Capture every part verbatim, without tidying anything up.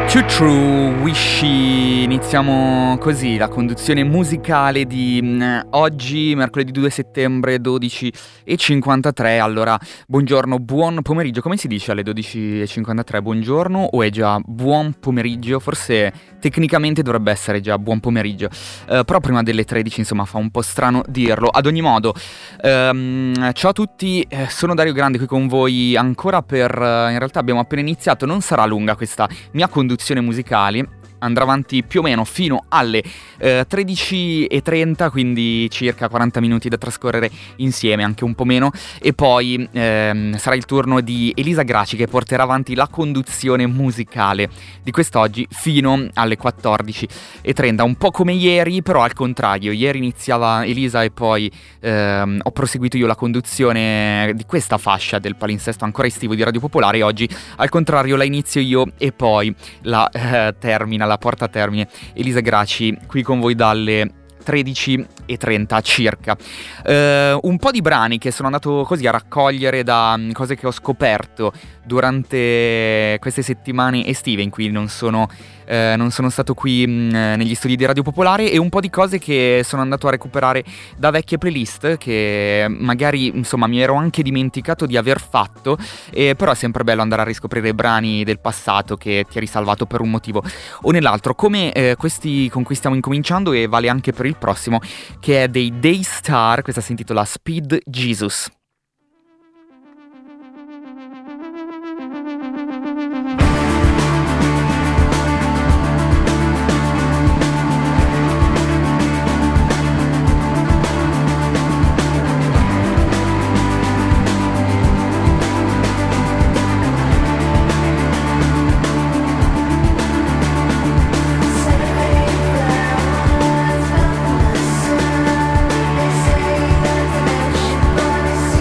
Too True, Wishy. Iniziamo così la conduzione musicale di mh, oggi, mercoledì due settembre, dodici e cinquantatré. Allora, buongiorno, buon pomeriggio. Come si dice alle dodici e cinquantatré? Buongiorno o è già buon pomeriggio? Forse tecnicamente dovrebbe essere già buon pomeriggio, uh, però prima delle tredici, insomma, fa un po' strano dirlo. Ad ogni modo, um, ciao a tutti, eh, sono Dario Grande qui con voi ancora per... Uh, in realtà abbiamo appena iniziato, non sarà lunga questa mia conduzione musicali, andrà avanti più o meno fino alle eh, tredici e trenta, quindi circa quaranta minuti da trascorrere insieme, anche un po' meno, e poi ehm, sarà il turno di Elisa Graci che porterà avanti la conduzione musicale di quest'oggi fino alle quattordici e trenta, un po' come ieri, però al contrario. Ieri iniziava Elisa e poi ehm, ho proseguito io la conduzione di questa fascia del palinsesto ancora estivo di Radio Popolare, e oggi al contrario la inizio io e poi la eh, termina la porta a termine Elisa Graci qui con voi dalle tredici e trenta circa. Uh, un po' di brani che sono andato così a raccogliere da um, cose che ho scoperto durante queste settimane estive in cui non sono, uh, non sono stato qui um, negli studi di Radio Popolare, e un po' di cose che sono andato a recuperare da vecchie playlist che magari, insomma, mi ero anche dimenticato di aver fatto, e però è sempre bello andare a riscoprire brani del passato che ti eri salvato per un motivo o nell'altro, come eh, questi con cui stiamo incominciando, e vale anche per il prossimo, che è dei Daystar. Questa si intitola Speed Jesus. Say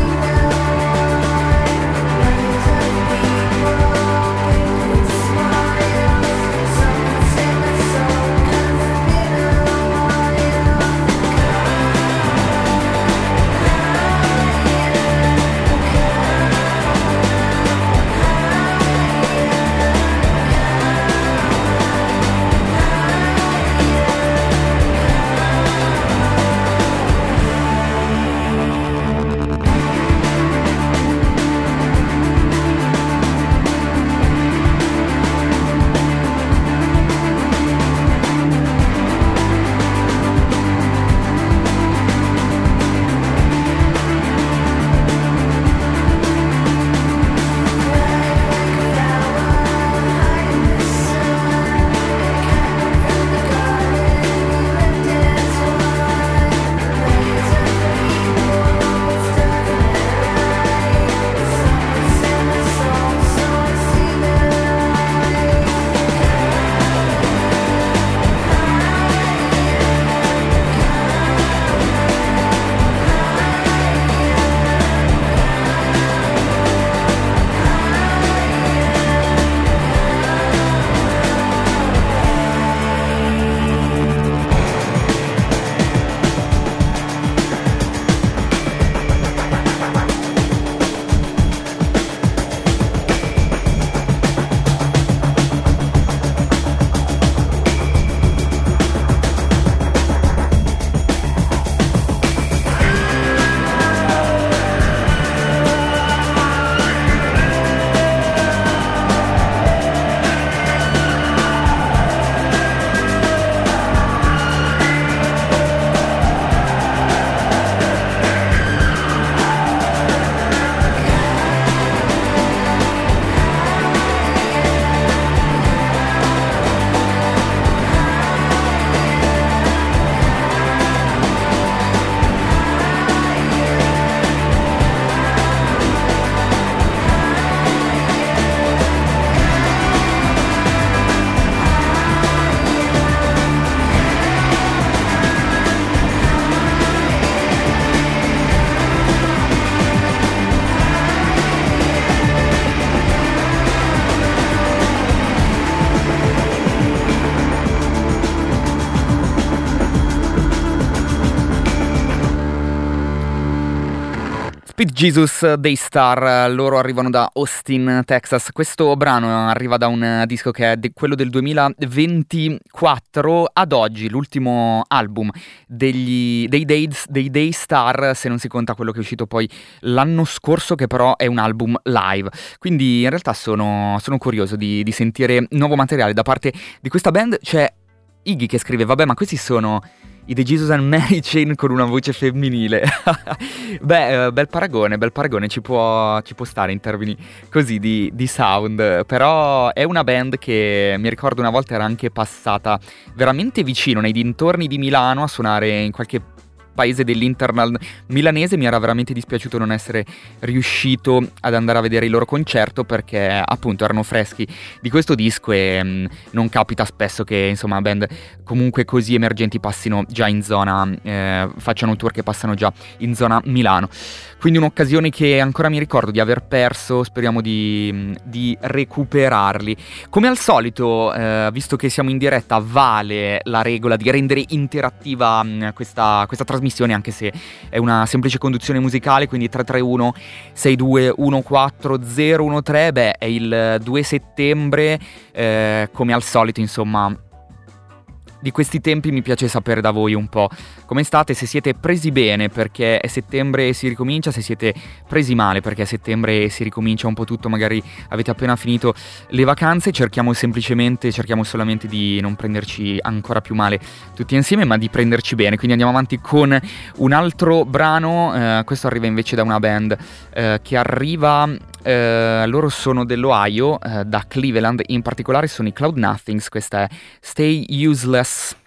Pete Jesus, Daystar, loro arrivano da Austin, Texas. Questo brano arriva da un disco che è de- quello del duemilaventiquattro. Ad oggi l'ultimo album degli, dei, Days, dei Daystar, se non si conta quello che è uscito poi l'anno scorso, che però è un album live. Quindi in realtà sono, sono curioso di, di sentire nuovo materiale da parte di questa band. C'è Iggy che scrive: vabbè, ma questi sono i The Jesus and Mary Chain con una voce femminile. Beh, eh, bel paragone, bel paragone, ci può, ci può stare in termini così di, di sound. Però è una band che mi ricordo una volta era anche passata veramente vicino, nei dintorni di Milano, a suonare in qualche paese dell'internal milanese. Mi era veramente dispiaciuto non essere riuscito ad andare a vedere il loro concerto, perché appunto erano freschi di questo disco e mh, non capita spesso che insomma band comunque così emergenti passino già in zona, eh, facciano tour che passano già in zona Milano. Quindi un'occasione che ancora mi ricordo di aver perso, speriamo di, di recuperarli. Come al solito, eh, visto che siamo in diretta, vale la regola di rendere interattiva mh, questa, questa trasmissione, anche se è una semplice conduzione musicale, quindi tre tre uno sei due uno quattro zero uno tre. Beh, è il due settembre, eh, come al solito, insomma. Di questi tempi mi piace sapere da voi un po' come state, se siete presi bene perché è settembre e si ricomincia, se siete presi male perché è settembre e si ricomincia un po' tutto, magari avete appena finito le vacanze. Cerchiamo semplicemente, cerchiamo solamente di non prenderci ancora più male tutti insieme, ma di prenderci bene. Quindi andiamo avanti con un altro brano, eh, questo arriva invece da una band eh, che arriva... Uh, loro sono dell'Ohio, uh, da Cleveland, in particolare sono i Cloud Nothings. Questa è Stay Useless.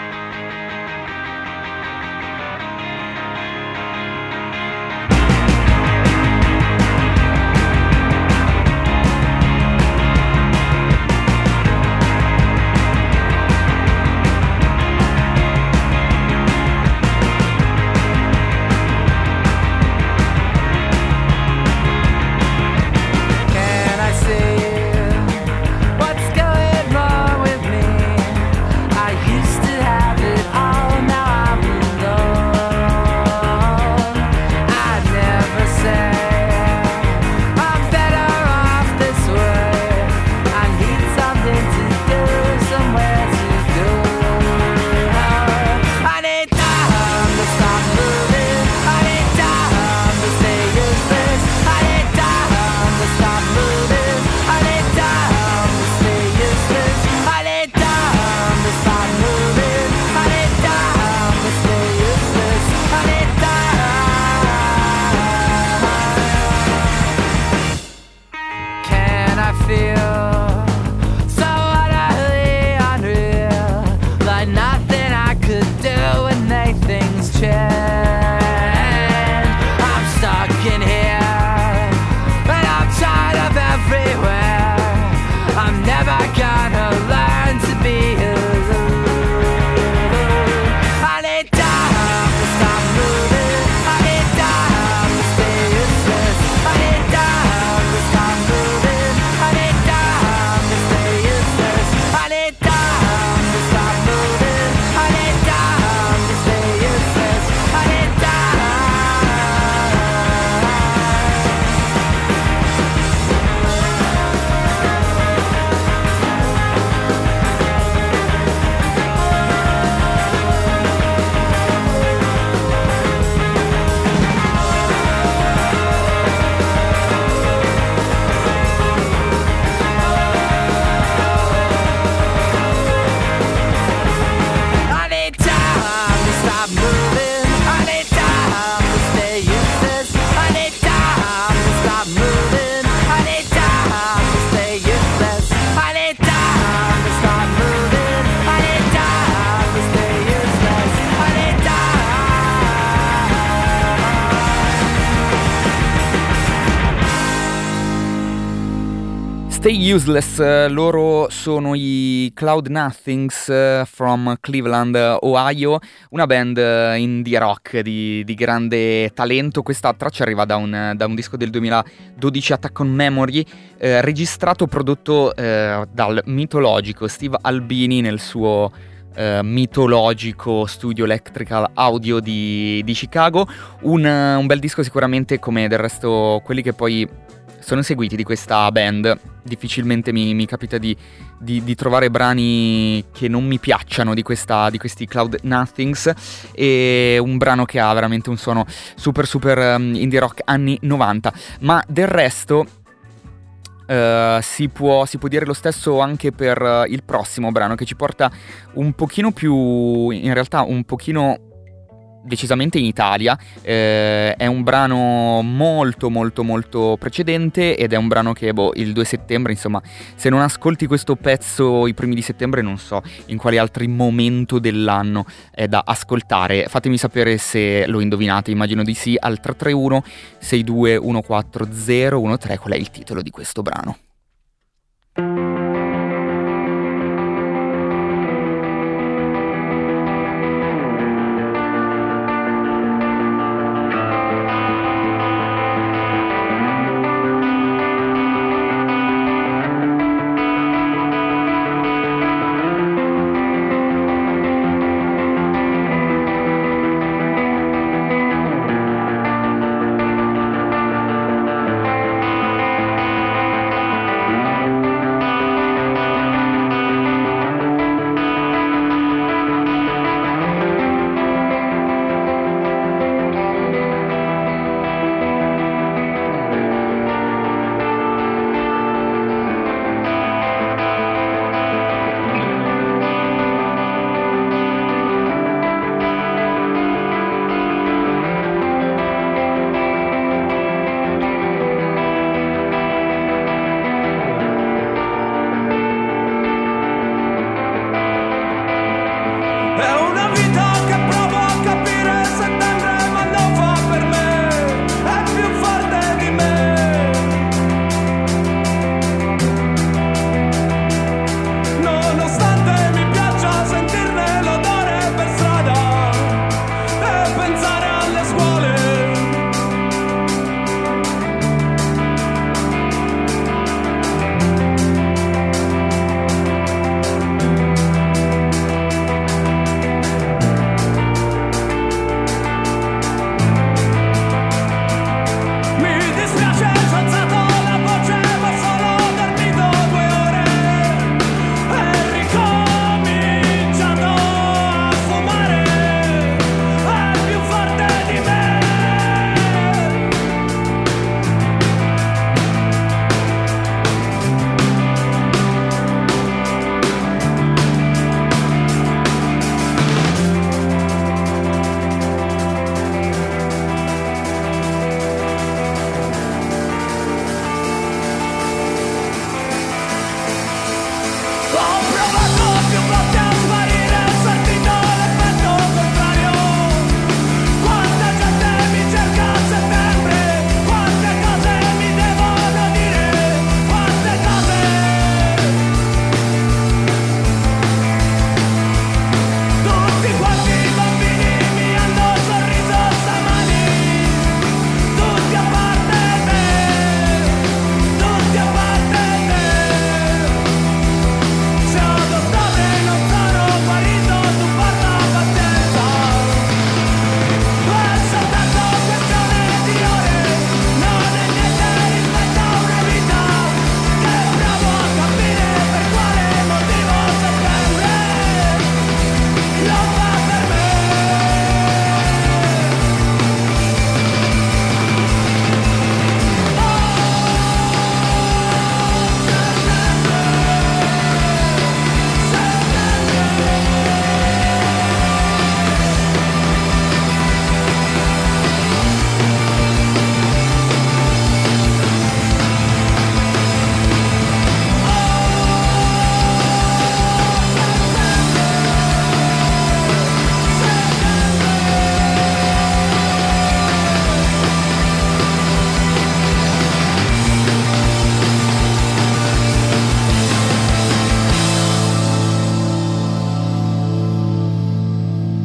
Stay Useless, loro sono i Cloud Nothings from Cleveland, Ohio, una band indie rock di, di grande talento. Questa traccia arriva da un, da un disco del duemiladodici, Attack on Memory, eh, registrato, prodotto eh, dal mitologico Steve Albini nel suo eh, mitologico studio Electrical Audio di, di Chicago. Un, un bel disco sicuramente, come del resto quelli che poi sono seguiti di questa band. Difficilmente mi, mi capita di, di, di trovare brani che non mi piacciono di, questa, di questi Cloud Nothings, e un brano che ha veramente un suono super super um, indie rock anni novanta. Ma del resto uh, si, può, si può dire lo stesso anche per uh, il prossimo brano, che ci porta un pochino più, in realtà un pochino decisamente in Italia. Eh, è un brano molto molto molto precedente, ed è un brano che boh, il due settembre, insomma, se non ascolti questo pezzo i primi di settembre, non so in quale altro momento dell'anno è da ascoltare. Fatemi sapere se lo indovinate, immagino di sì, al tre tre uno sei due uno quattro zero uno tre qual è il titolo di questo brano.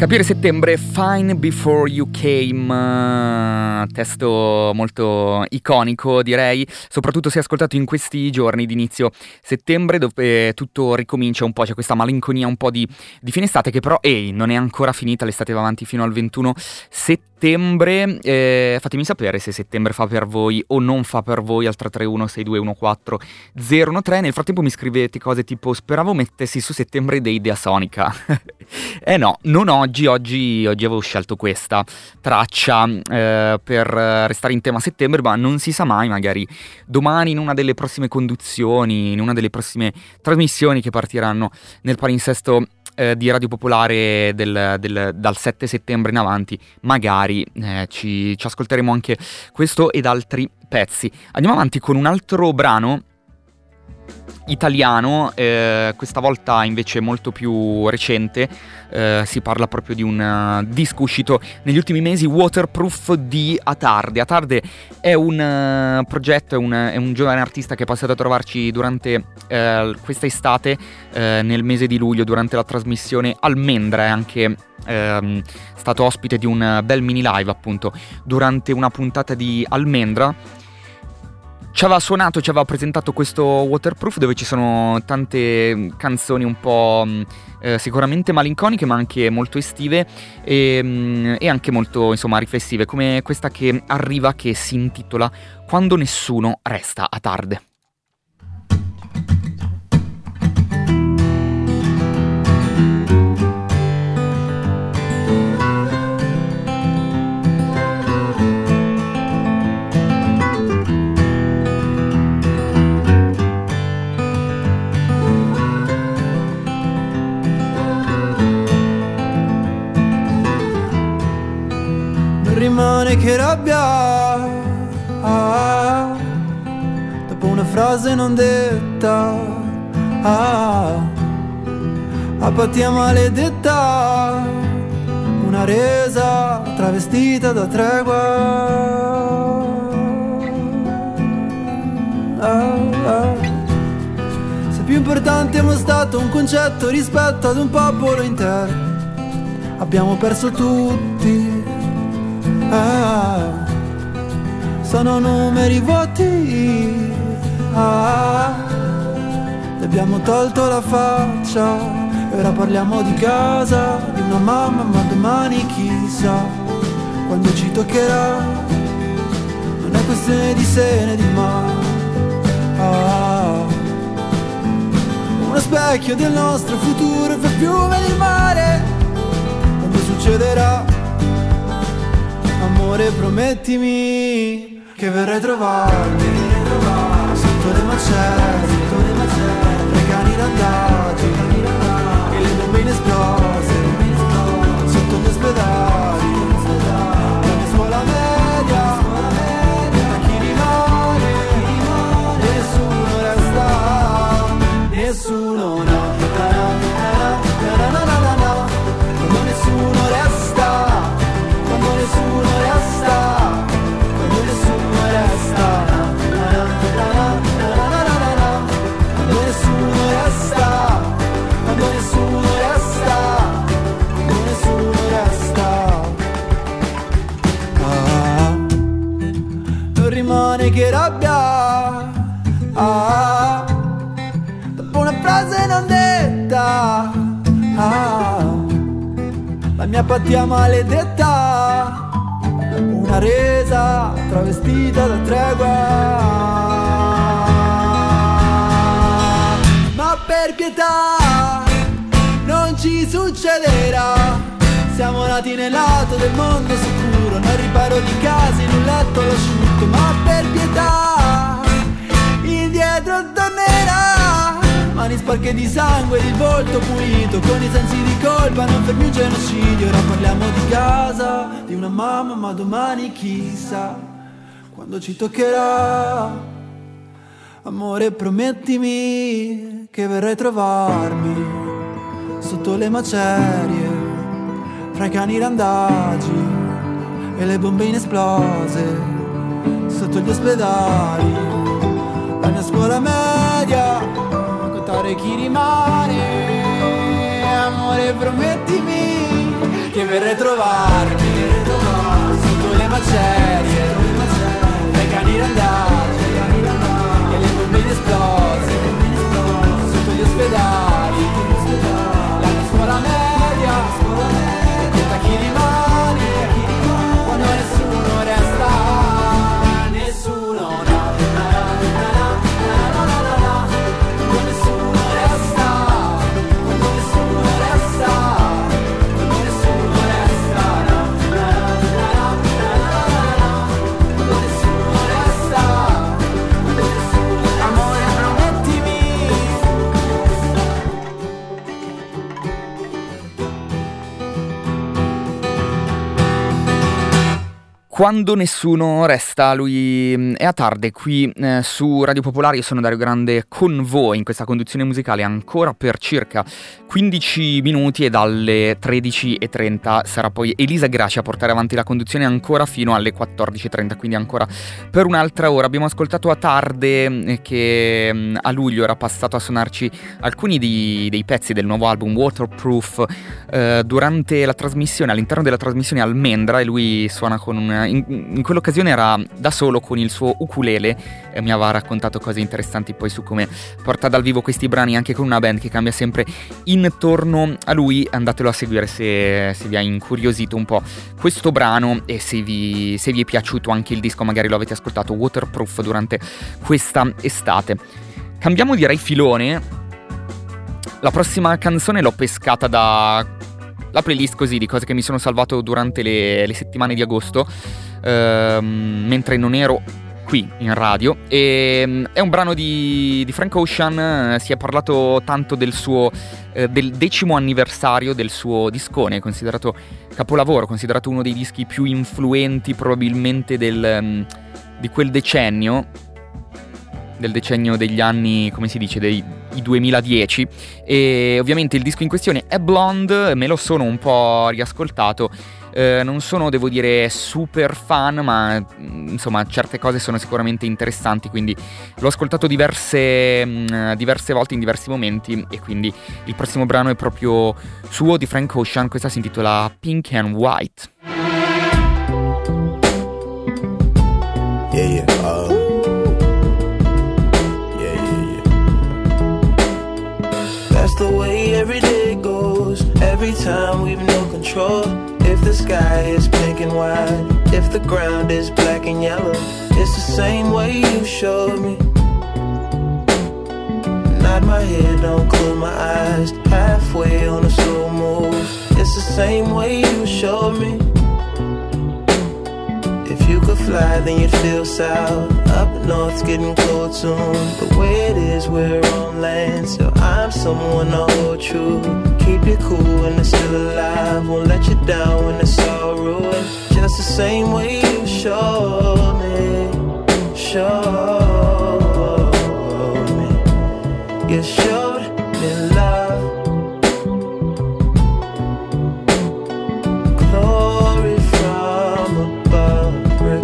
Capire settembre, Fine Before You Came, testo molto iconico direi, soprattutto se ascoltato in questi giorni di inizio settembre dove tutto ricomincia un po', c'è questa malinconia un po' di, di fine estate che però ehi, non è ancora finita, l'estate va avanti fino al ventuno settembre, eh, fatemi sapere se settembre fa per voi o non fa per voi al tre tre uno sei due uno quattro zero uno tre. Nel frattempo mi scrivete cose tipo speravo mettessi su settembre dei Idea Sonica. Eh no, non oggi, oggi, oggi avevo scelto questa traccia eh, per restare in tema settembre, ma non si sa mai, magari domani in una delle prossime conduzioni, in una delle prossime trasmissioni che partiranno nel palinsesto eh, di Radio Popolare del, del, dal sette settembre in avanti, magari eh, ci, ci ascolteremo anche questo ed altri pezzi. Andiamo avanti con un altro brano italiano, eh, questa volta invece molto più recente, eh, si parla proprio di un uh, disco uscito negli ultimi mesi, Waterproof di Atarde. Atarde è un uh, progetto, è un, è un giovane artista che è passato a trovarci durante uh, questa estate, uh, nel mese di luglio, durante la trasmissione Almendra, è anche uh, stato ospite di un bel mini live appunto durante una puntata di Almendra. Ci aveva suonato, ci aveva presentato questo Waterproof dove ci sono tante canzoni un po' eh, sicuramente malinconiche ma anche molto estive e, e anche molto insomma riflessive, come questa che arriva, che si intitola Quando nessuno resta a tarde. Rimane che rabbia ah, dopo una frase non detta ah, apatia maledetta, una resa travestita da tregua ah, ah. Se più importante è stato un concetto rispetto ad un popolo intero, abbiamo perso tutti. Ah, sono numeri vuoti ah, ti abbiamo tolto la faccia e ora parliamo di casa, di una mamma, ma domani chissà quando ci toccherà. Non è questione di se né di ma ah, uno specchio del nostro futuro fra fiume e il mare. Quando succederà, amore, promettimi che verrai a trovarmi sotto le macerie, tra i cani randaggi e le bombe inesplose, sotto gli ospedali, la mia scuola media, da chi rimane, e nessuno resta, nessuno no, na, na, na, na, na, na, quando nessuno resta. Quando nessuno resta, quando nessuno resta, quando nessuno resta, quando nessuno resta, quando nessuno resta. Ah, non rimane che rabbia, ah, dopo una frase non detta, ah, la mia apatia maledetta, una resa travestita da tregua. Ma per pietà non ci succederà, siamo nati nel lato del mondo sicuro, nel riparo di casa in un letto asciutto. Ma per pietà indietro tornerà, mani sporche di sangue ed il volto pulito, con i sensi di colpa non fermi un genocidio. Ora parliamo di casa, di una mamma, ma domani chissà quando ci toccherà. Amore, promettimi che verrai a trovarmi sotto le macerie, fra i cani randagi e le bombe inesplose, sotto gli ospedali, la mia scuola media, chi rimane. Amore, promettimi che per ritrovarmi sotto le macerie, dai cani randaggi e le bombe esplose sotto gli ospedali, la mia scuola media conta chi rimane quando nessuno resta, nessuno no, na, na, na, na, na, na, na. Quando nessuno resta, quando nessuno resta, quando nessuno resta, na, na, na, na, na, na, na. Quando nessuno resta, quando nessuno resta. Amore, promettimi. Quando nessuno resta, lui mh, è a tarde qui eh, su Radio Popolare. Io sono Dario Grande con voi in questa conduzione musicale ancora per circa quindici minuti, e dalle tredici e trenta sarà poi Elisa Gracia a portare avanti la conduzione ancora fino alle quattordici e trenta, quindi ancora per un'altra ora. Abbiamo ascoltato a tarde eh, che mh, a luglio era passato a suonarci alcuni di, dei pezzi del nuovo album Waterproof eh, durante la trasmissione, all'interno della trasmissione Almendra, e lui suona con un In, in quell'occasione era da solo con il suo ukulele e mi aveva raccontato cose interessanti poi su come porta dal vivo questi brani anche con una band che cambia sempre intorno a lui. Andatelo a seguire se, se vi ha incuriosito un po' questo brano e se vi, se vi è piaciuto anche il disco, magari lo avete ascoltato, Waterproof, durante questa estate. Cambiamo direi filone. La prossima canzone l'ho pescata da la playlist così di cose che mi sono salvato durante le, le settimane di agosto, ehm, mentre non ero qui in radio, e è un brano di, di Frank Ocean. Si è parlato tanto del suo eh, del decimo anniversario del suo discone, considerato capolavoro, considerato uno dei dischi più influenti probabilmente del, um, di quel decennio, del decennio degli anni, come si dice, dei i duemiladieci. E ovviamente il disco in questione è Blonde. Me lo sono un po' riascoltato, eh, non sono, devo dire, super fan, ma insomma certe cose sono sicuramente interessanti, quindi l'ho ascoltato diverse, mh, diverse volte in diversi momenti, e quindi il prossimo brano è proprio suo, di Frank Ocean. Questa si intitola Pink and White. Yeah, yeah, uh... That's the way every day goes. Every time we've no control. If the sky is pink and white, if the ground is black and yellow, it's the same way you showed me. Nod my head, don't close my eyes. Halfway on a slow move. It's the same way you showed me. If you could fly, then you'd feel south. Up north's getting cold soon. The way it is, we're on land, so I'm someone to hold true. Keep you cool when it's still alive. Won't let you down when it's all ruined. Just the same way you showed me. Showed me. You showed me love. Glory from above.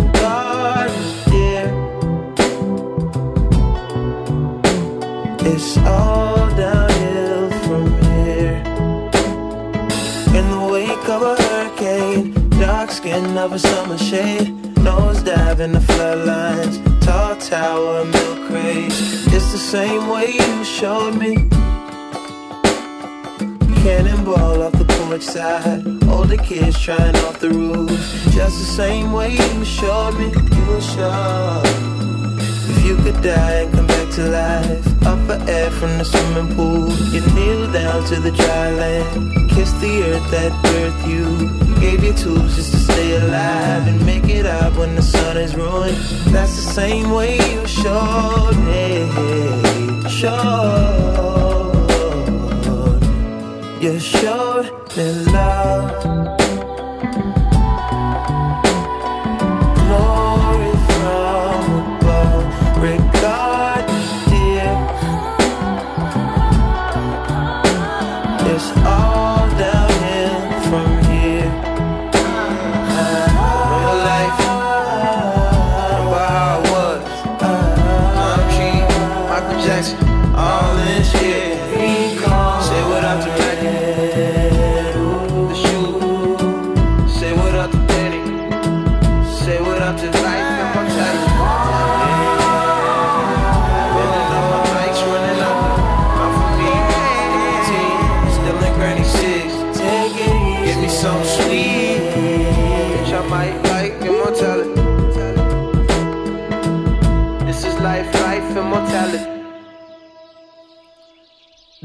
It's all downhill from here. In the wake of a hurricane, dark skin of a summer shade, nose dive in the floodlines, tall tower, milk craze. It's the same way you showed me. Cannonball off the porch side, older kids trying off the roof. Just the same way you showed me. You showed. If you could die and come back to life, up for air from the swimming pool, you kneel down to the dry land, kiss the earth that birthed you, gave you tools just to stay alive and make it out when the sun is ruined. That's the same way you showed me. Showed. You showed me love. Regard me, dear. It's all downhill from here. Real life, remember how it was. I'm G, Michael Jackson, all in shit. Say what up to Megan. The shoe,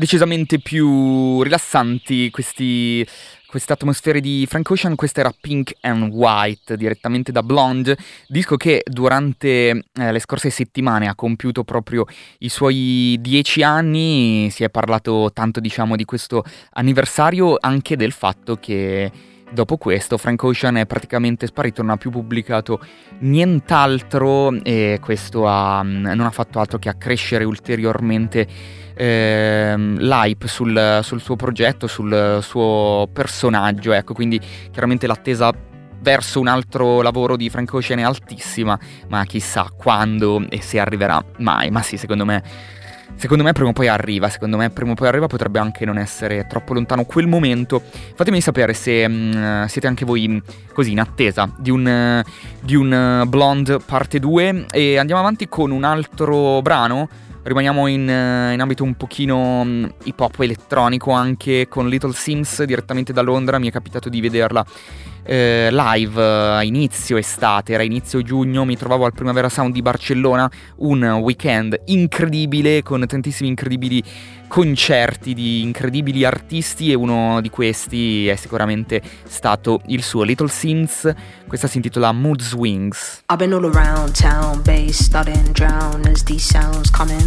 decisamente più rilassanti questi, queste atmosfere di Frank Ocean. Questa era Pink and White, direttamente da Blonde, disco che durante eh, le scorse settimane ha compiuto proprio i suoi dieci anni. Si è parlato tanto, diciamo, di questo anniversario, anche del fatto che dopo questo Frank Ocean è praticamente sparito, non ha più pubblicato nient'altro, e questo ha, non ha fatto altro che accrescere ulteriormente eh, l'hype sul, sul suo progetto, sul suo personaggio, ecco. Quindi chiaramente l'attesa verso un altro lavoro di Frank Ocean è altissima, ma chissà quando e se arriverà mai. Ma sì, secondo me Secondo me prima o poi arriva, secondo me prima o poi arriva, potrebbe anche non essere troppo lontano quel momento. Fatemi sapere se mh, siete anche voi mh, così in attesa di un, uh, di un uh, Blonde parte due. E andiamo avanti con un altro brano. Rimaniamo in, uh, in ambito un pochino mh, hip hop elettronico, anche con Little Sims direttamente da Londra. Mi è capitato di vederla Eh, live a uh, inizio estate, era inizio giugno, mi trovavo al Primavera Sound di Barcellona, un weekend incredibile con tantissimi incredibili concerti di incredibili artisti, e uno di questi è sicuramente stato il suo Little Sims. Questa si intitola Mood Swings. I've been all around town, bass studying drown as these sounds come in.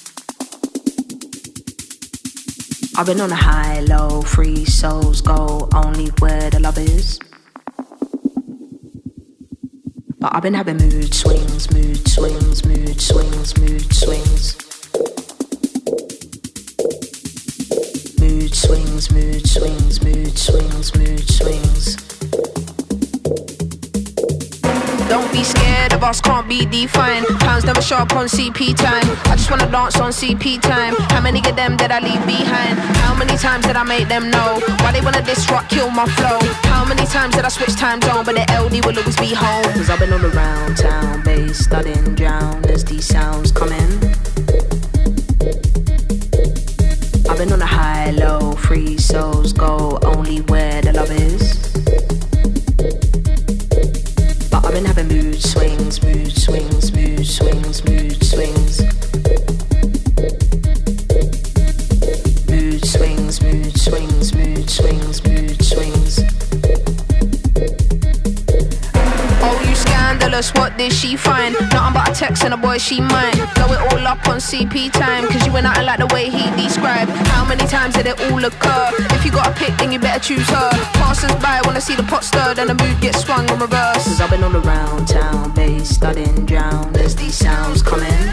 I've been on a high, low, free souls go only where the love is. But I've been having mood swings, mood swings, mood swings, mood swings. Mood swings, mood swings, mood swings, mood swings. Don't be scared of us, can't be defined. Pounds never show up on C P time. I just wanna dance on C P time. How many of them did I leave behind? How many times did I make them know? Why they wanna disrupt, kill my flow? How many times did I switch time zone? But the L D will always be home. Cause I've been all around town, bass studying drown as these sounds come in. I've been on a high, low, free souls go only where the love is. But I've been having mood swings, mood swings, mood swings, mood swings. Mood swings, mood swings, mood swings, mood swings. Oh, you scandalous, what did she find? Nothing but a text and a boy she mine. Blow it all up on C P time, cause you went out like the way he described. How many times did it all occur? If you got a pick, then you better choose her. Passers by wanna see the pot stirred and the mood gets swung in reverse. Cause I've been all around town, bass studying drown as these sounds come in.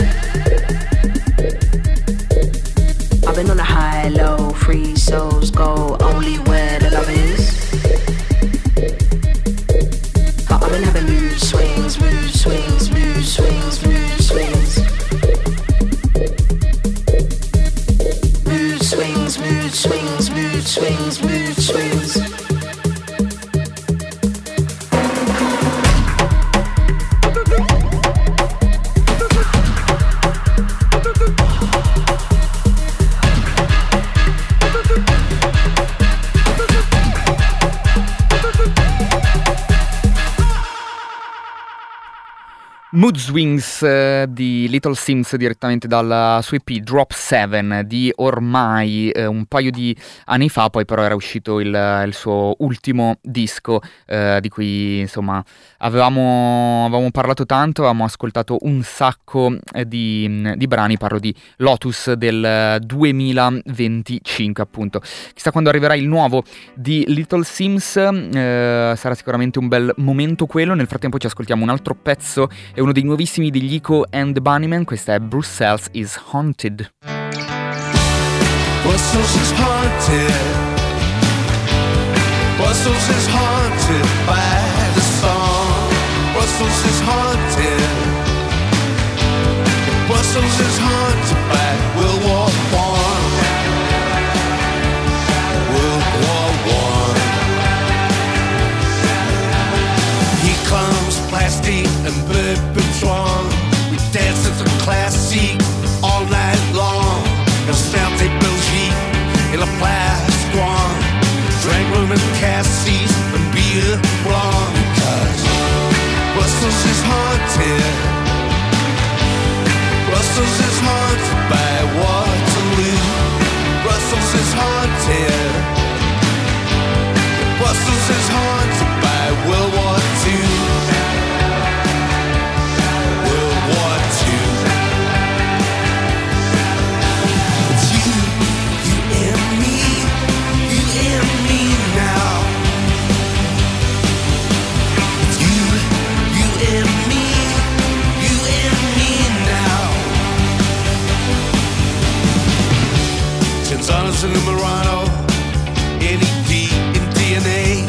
I've been on a high, low, free souls go only where the love is. But I've been having mood swings, mood swings, mood swings, mood swings. Mood swings, mood swings, mood swings, mood swings. Mood Swings eh, di Little Sims direttamente dalla sua E P Drop sette di ormai eh, un paio di anni fa. Poi però era uscito il, il suo ultimo disco eh, di cui insomma avevamo, avevamo parlato tanto, avevamo ascoltato un sacco eh, di, di brani. Parlo di Lotus del duemilaventicinque appunto. Chissà quando arriverà il nuovo di Little Sims, eh, sarà sicuramente un bel momento quello. Nel frattempo ci ascoltiamo un altro pezzo, è uno dei nuovissimi degli Eco and the Bunnymen. Questa è Brussels is Haunted. Brussels is haunted. Brussels is haunted by the song. Brussels is haunted. Brussels is haunted by World War One. World War One. Here comes plastic and Perpetron. We dance at the classic all night long. And Santé Belgique in a plastic one. Drink room and cassis and beer blonde. Because Brussels is haunted. Brussels is haunted by Waterloo. Toronto, N E D and D N A.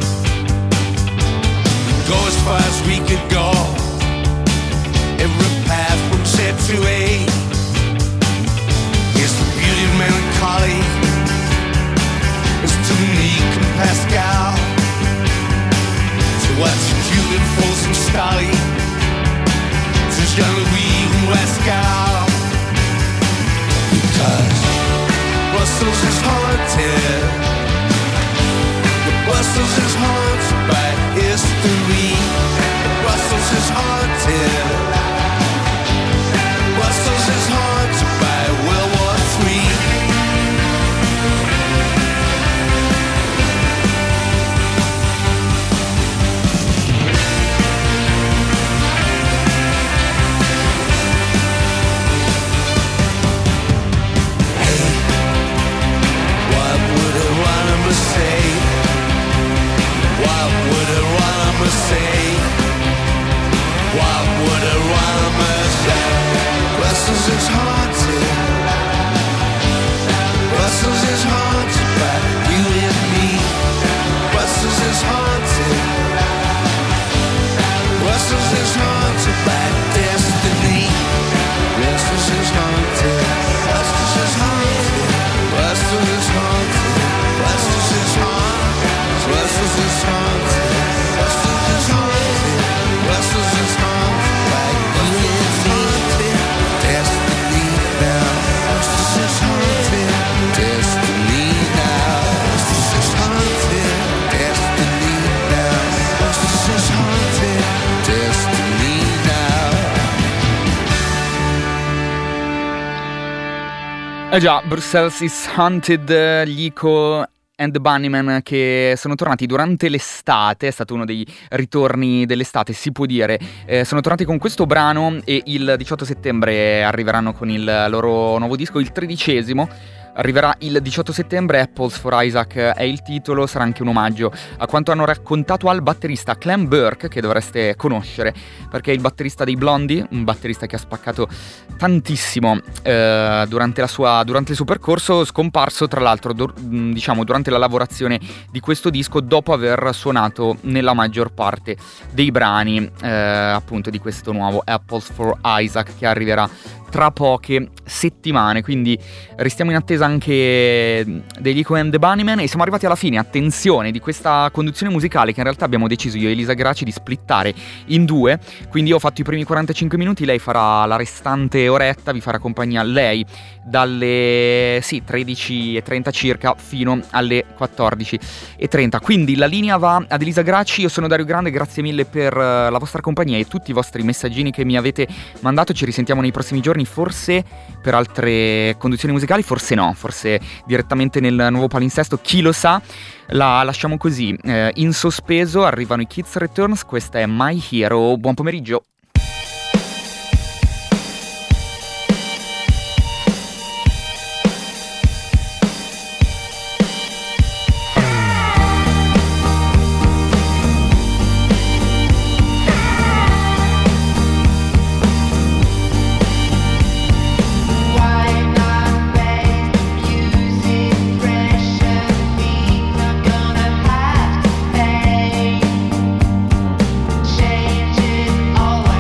Go as far as we could go, every path from Z to A. It's the beauty of melancholy, it's to Nick and Pascal, to what's cute and Folsom Stolly, to Jean-Louis and Pascal. Because Brussels is haunted, Brussels is haunted by history. Brussels is haunted, Brussels is haunted by World War Three. Hey, what would Hieronymus say? What would Hieronymus say? What would Hieronymus say? Brussels is haunted, Brussels is haunted by you and me. Brussels is haunted, Brussels is haunted by destiny. Brussels is haunted, Brussels is haunted, Brussels is haunted, Brussels is haunted, Brussels is haunted, Brussels is haunted, Brussels is haunted by you and me. Destiny now, Brussels is haunted, destiny now, Brussels is haunted, destiny now, Brussels is haunted, destiny now. Eh già, Brussels is Haunted, gli Eco and the Bunnymen che sono tornati durante l'estate, è stato uno dei ritorni dell'estate, si può dire. Eh, sono tornati con questo brano e il diciotto settembre arriveranno con il loro nuovo disco, il tredicesimo. Arriverà il diciotto settembre, Apples for Isaac è il titolo, sarà anche un omaggio a quanto hanno raccontato al batterista Clem Burke, che dovreste conoscere, perché è il batterista dei Blondie, un batterista che ha spaccato tantissimo eh, durante, la sua, durante il suo percorso, scomparso tra l'altro do, diciamo durante la lavorazione di questo disco, dopo aver suonato nella maggior parte dei brani eh, appunto di questo nuovo Apples for Isaac, che arriverà tra poche settimane. Quindi restiamo in attesa anche degli Eco and the Bunnymen e siamo arrivati alla fine, attenzione, di questa conduzione musicale che in realtà abbiamo deciso io e Elisa Graci di splittare in due. Quindi io ho fatto i primi quarantacinque minuti, lei farà la restante oretta, vi farà compagnia lei dalle sì, tredici e trenta circa fino alle quattordici e trenta. Quindi la linea va ad Elisa Graci, io sono Dario Grande, grazie mille per la vostra compagnia e tutti i vostri messaggini che mi avete mandato. Ci risentiamo nei prossimi giorni, forse per altre conduzioni musicali, forse no, forse direttamente nel nuovo palinsesto, chi lo sa. La lasciamo così, eh, in sospeso, arrivano i Kids Returns, questa è My Hero, buon pomeriggio. Changing all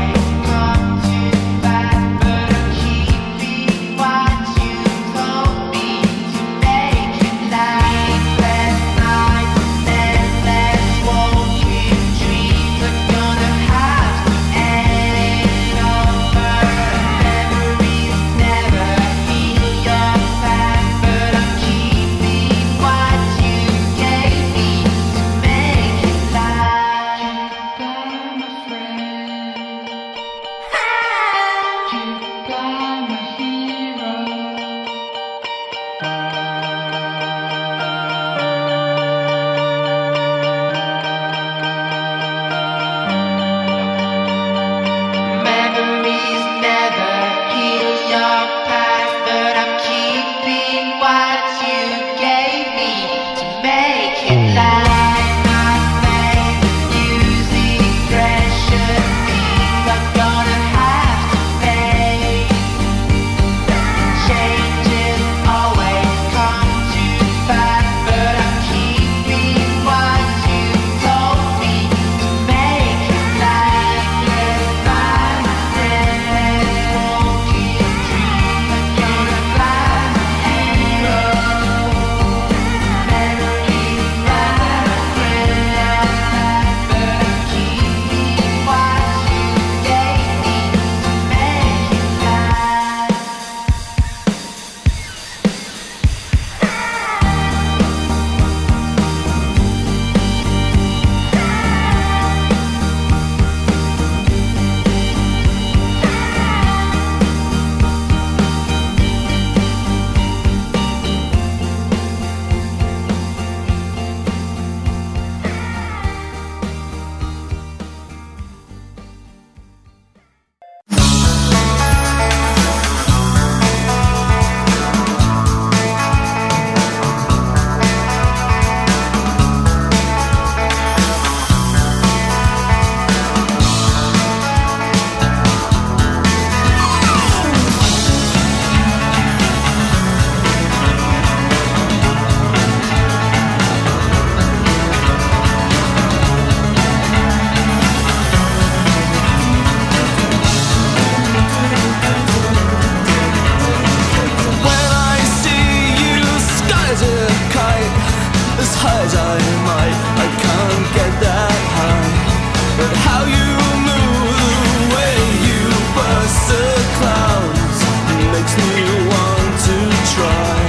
as high as I might. I can't get that high, but how you move, the way you burst the clouds, makes me want to try.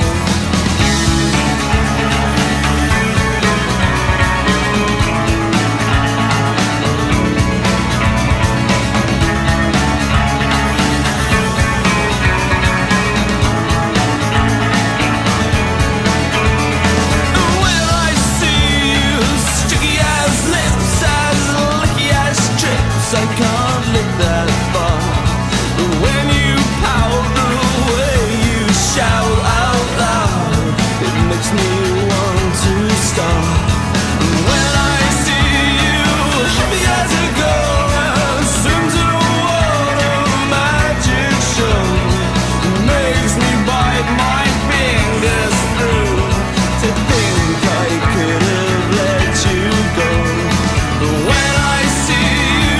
I can't look that far. When you pout, the way you shout out loud, it makes me want to stop. When I see you, happy as a girl, swims in a world of magic show, makes me bite my fingers through to think I could have let you go. But when I see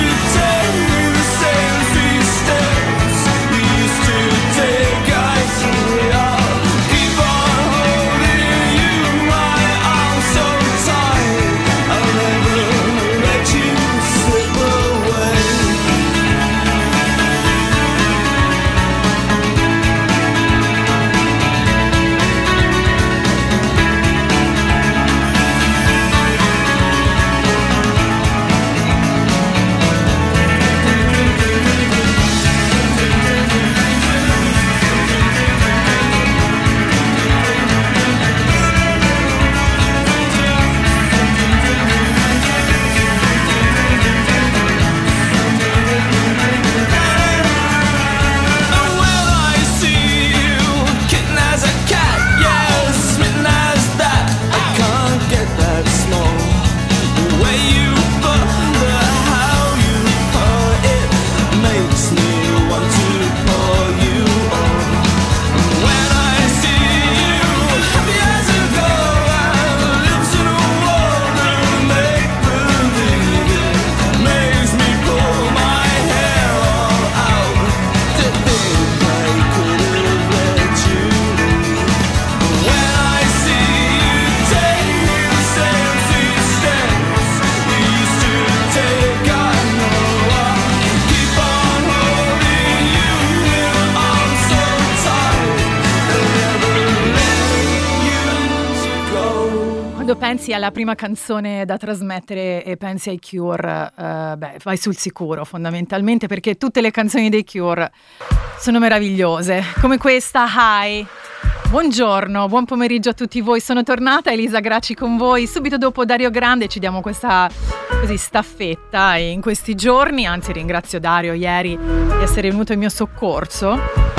pensi alla prima canzone da trasmettere e pensi ai Cure, uh, beh, vai sul sicuro fondamentalmente, perché tutte le canzoni dei Cure sono meravigliose, come questa High. Buongiorno, buon pomeriggio a tutti voi, sono tornata Elisa Gracci con voi, subito dopo Dario Grande ci diamo questa così staffetta e in questi giorni, anzi ringrazio Dario ieri di essere venuto in mio soccorso.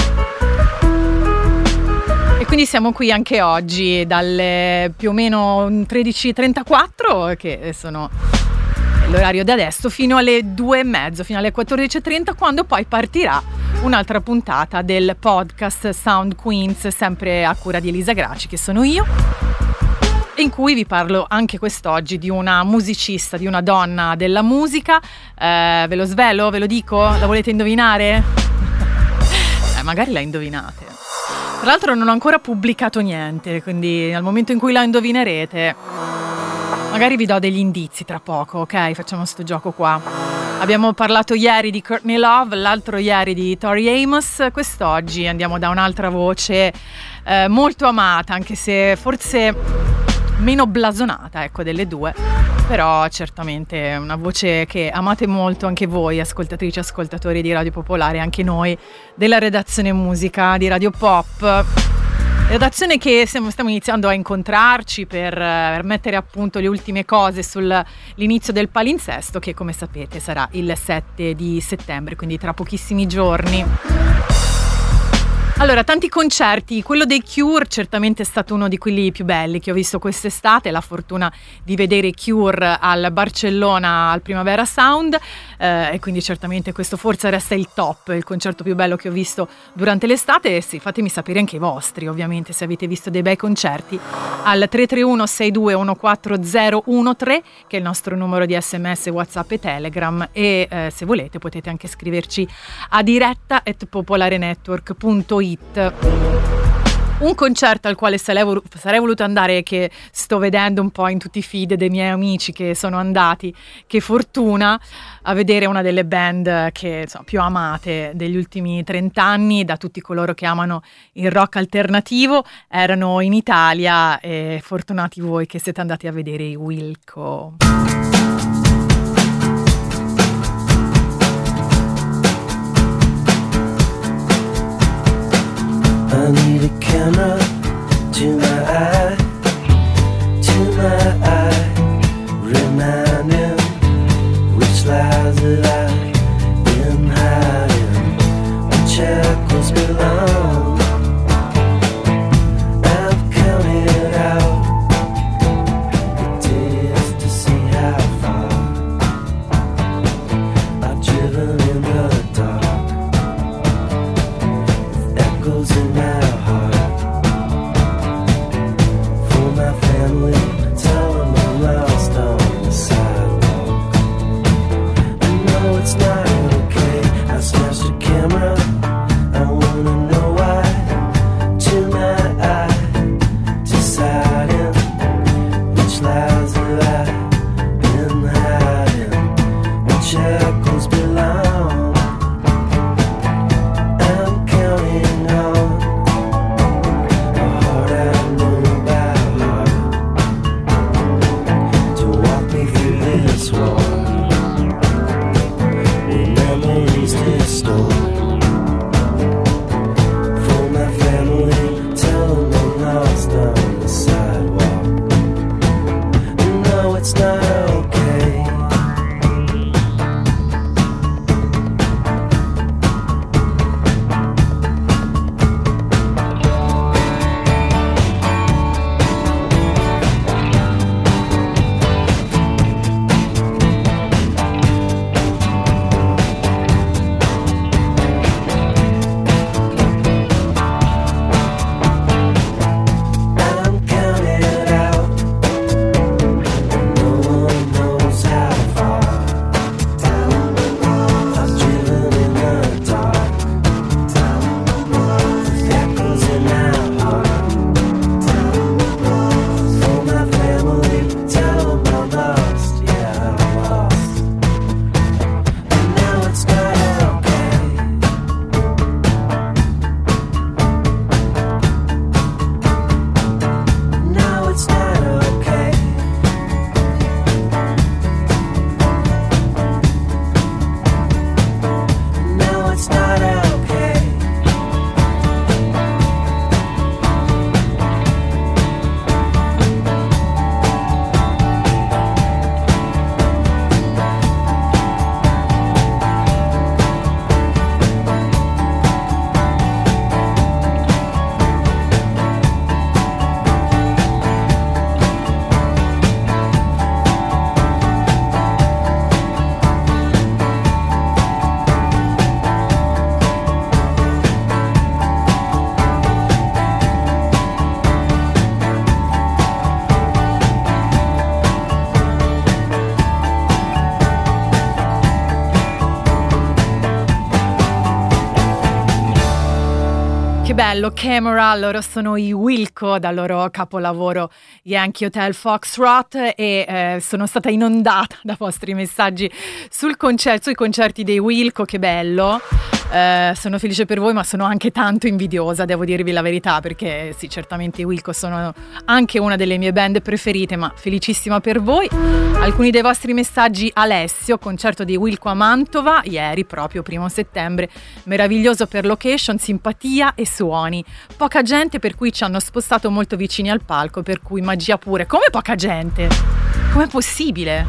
E quindi siamo qui anche oggi dalle più o meno tredici e trentaquattro, che sono l'orario da adesso, fino alle due e mezzo, fino alle quattordici e trenta, quando poi partirà un'altra puntata del podcast Sound Queens, sempre a cura di Elisa Gracci, che sono io, in cui vi parlo anche quest'oggi di una musicista, di una donna della musica. Eh, ve lo svelo? Ve lo dico? La volete indovinare? eh, magari la indovinate. Tra l'altro non ho ancora pubblicato niente, quindi al momento in cui la indovinerete magari vi do degli indizi tra poco, ok? Facciamo sto gioco qua. Abbiamo parlato ieri di Courtney Love, l'altro ieri di Tori Amos, quest'oggi andiamo da un'altra voce eh, molto amata, anche se forse meno blasonata, ecco, delle due, però certamente una voce che amate molto anche voi, ascoltatrici e ascoltatori di Radio Popolare, anche noi della redazione musica di Radio Pop. Redazione che stiamo, stiamo iniziando a incontrarci per, per mettere a punto le ultime cose sull'inizio del palinsesto, che come sapete sarà il sette di settembre, quindi tra pochissimi giorni. Allora, tanti concerti, quello dei Cure certamente è stato uno di quelli più belli che ho visto quest'estate, la fortuna di vedere Cure al Barcellona al Primavera Sound, eh, e quindi certamente questo forse resta il top, il concerto più bello che ho visto durante l'estate. E sì, fatemi sapere anche i vostri, ovviamente, se avete visto dei bei concerti, al tre tre uno sei due uno quattro zero uno tre, che è il nostro numero di sms, WhatsApp e Telegram, e eh, se volete potete anche scriverci a diretta at popolarenetwork punto it. Un concerto al quale sarei, vol- sarei voluto andare, che sto vedendo un po' in tutti i feed dei miei amici che sono andati, che fortuna, a vedere una delle band che insomma, più amate degli ultimi trent'anni da tutti coloro che amano il rock alternativo. Erano in Italia e fortunati voi che siete andati a vedere i Wilco. I need a camera to my eye, to my eye, reminding which lies that I've been hiding, which echoes belong. I've counted out the days to see how far I've driven in the dark, with echoes in my bello, Camera, loro sono i Wilco dal loro capolavoro Yankee Hotel Foxtrot e eh, sono stata inondata da vostri messaggi sul concerto, sui concerti dei Wilco, che bello. Eh, sono felice per voi, ma sono anche tanto invidiosa, devo dirvi la verità, perché sì, certamente i Wilco sono anche una delle mie band preferite, ma felicissima per voi. Alcuni dei vostri messaggi: Alessio, concerto dei Wilco a Mantova ieri, proprio primo settembre, meraviglioso per location, simpatia e suoni, poca gente per cui ci hanno spostato molto vicini al palco, per cui magia pure. Come poca gente? Com'è possibile?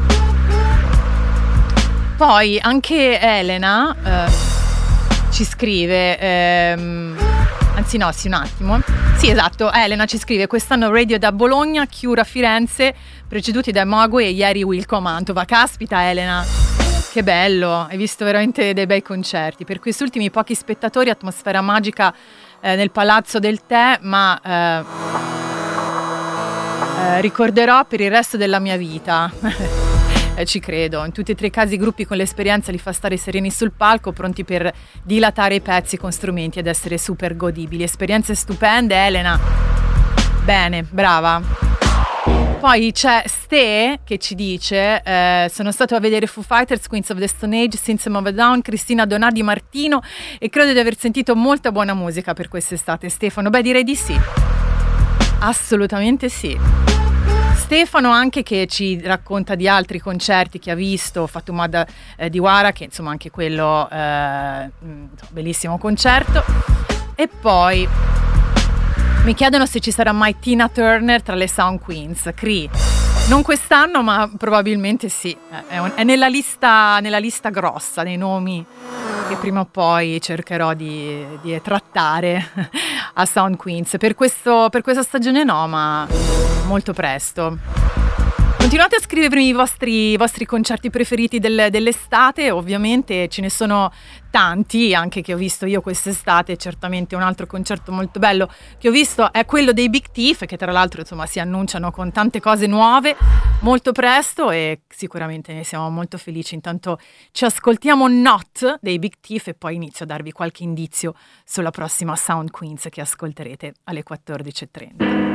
Poi anche Elena eh, ci scrive, ehm, anzi no, sì un attimo, sì esatto, Elena ci scrive: quest'anno Radio da Bologna, Cure a Firenze, preceduti da Mogue e ieri Wilco a Mantova. Caspita Elena, che bello, hai visto veramente dei bei concerti. Per questi ultimi pochi spettatori, atmosfera magica eh, nel Palazzo del Tè, ma eh, eh, ricorderò per il resto della mia vita. eh, ci credo. In tutti e tre i casi i gruppi con l'esperienza li fa stare sereni sul palco, pronti per dilatare i pezzi con strumenti ed essere super godibili. Esperienze stupende, Elena. Bene, brava. Poi c'è Ste che ci dice eh, sono stato a vedere Foo Fighters, Queens of the Stone Age, System of a Down, Cristina Donati Martino e credo di aver sentito molta buona musica per quest'estate. Stefano, beh direi di sì, assolutamente sì. Stefano anche che ci racconta di altri concerti che ha visto, Fatumad eh, Diwara, che insomma anche quello eh, bellissimo concerto. E poi mi chiedono se ci sarà mai Tina Turner tra le Sound Queens. Cri, non quest'anno, ma probabilmente sì. È, un, è nella lista, nella lista grossa dei nomi che prima o poi cercherò di, di trattare a Sound Queens. Per, questo, per questa stagione no, ma molto presto. Continuate a scrivermi i vostri, i vostri concerti preferiti del, dell'estate, ovviamente ce ne sono tanti, anche che ho visto io quest'estate. Certamente un altro concerto molto bello che ho visto è quello dei Big Thief, che tra l'altro insomma si annunciano con tante cose nuove molto presto e sicuramente ne siamo molto felici. Intanto ci ascoltiamo Not dei Big Thief e poi inizio a darvi qualche indizio sulla prossima Sound Queens che ascolterete alle quattordici e trenta.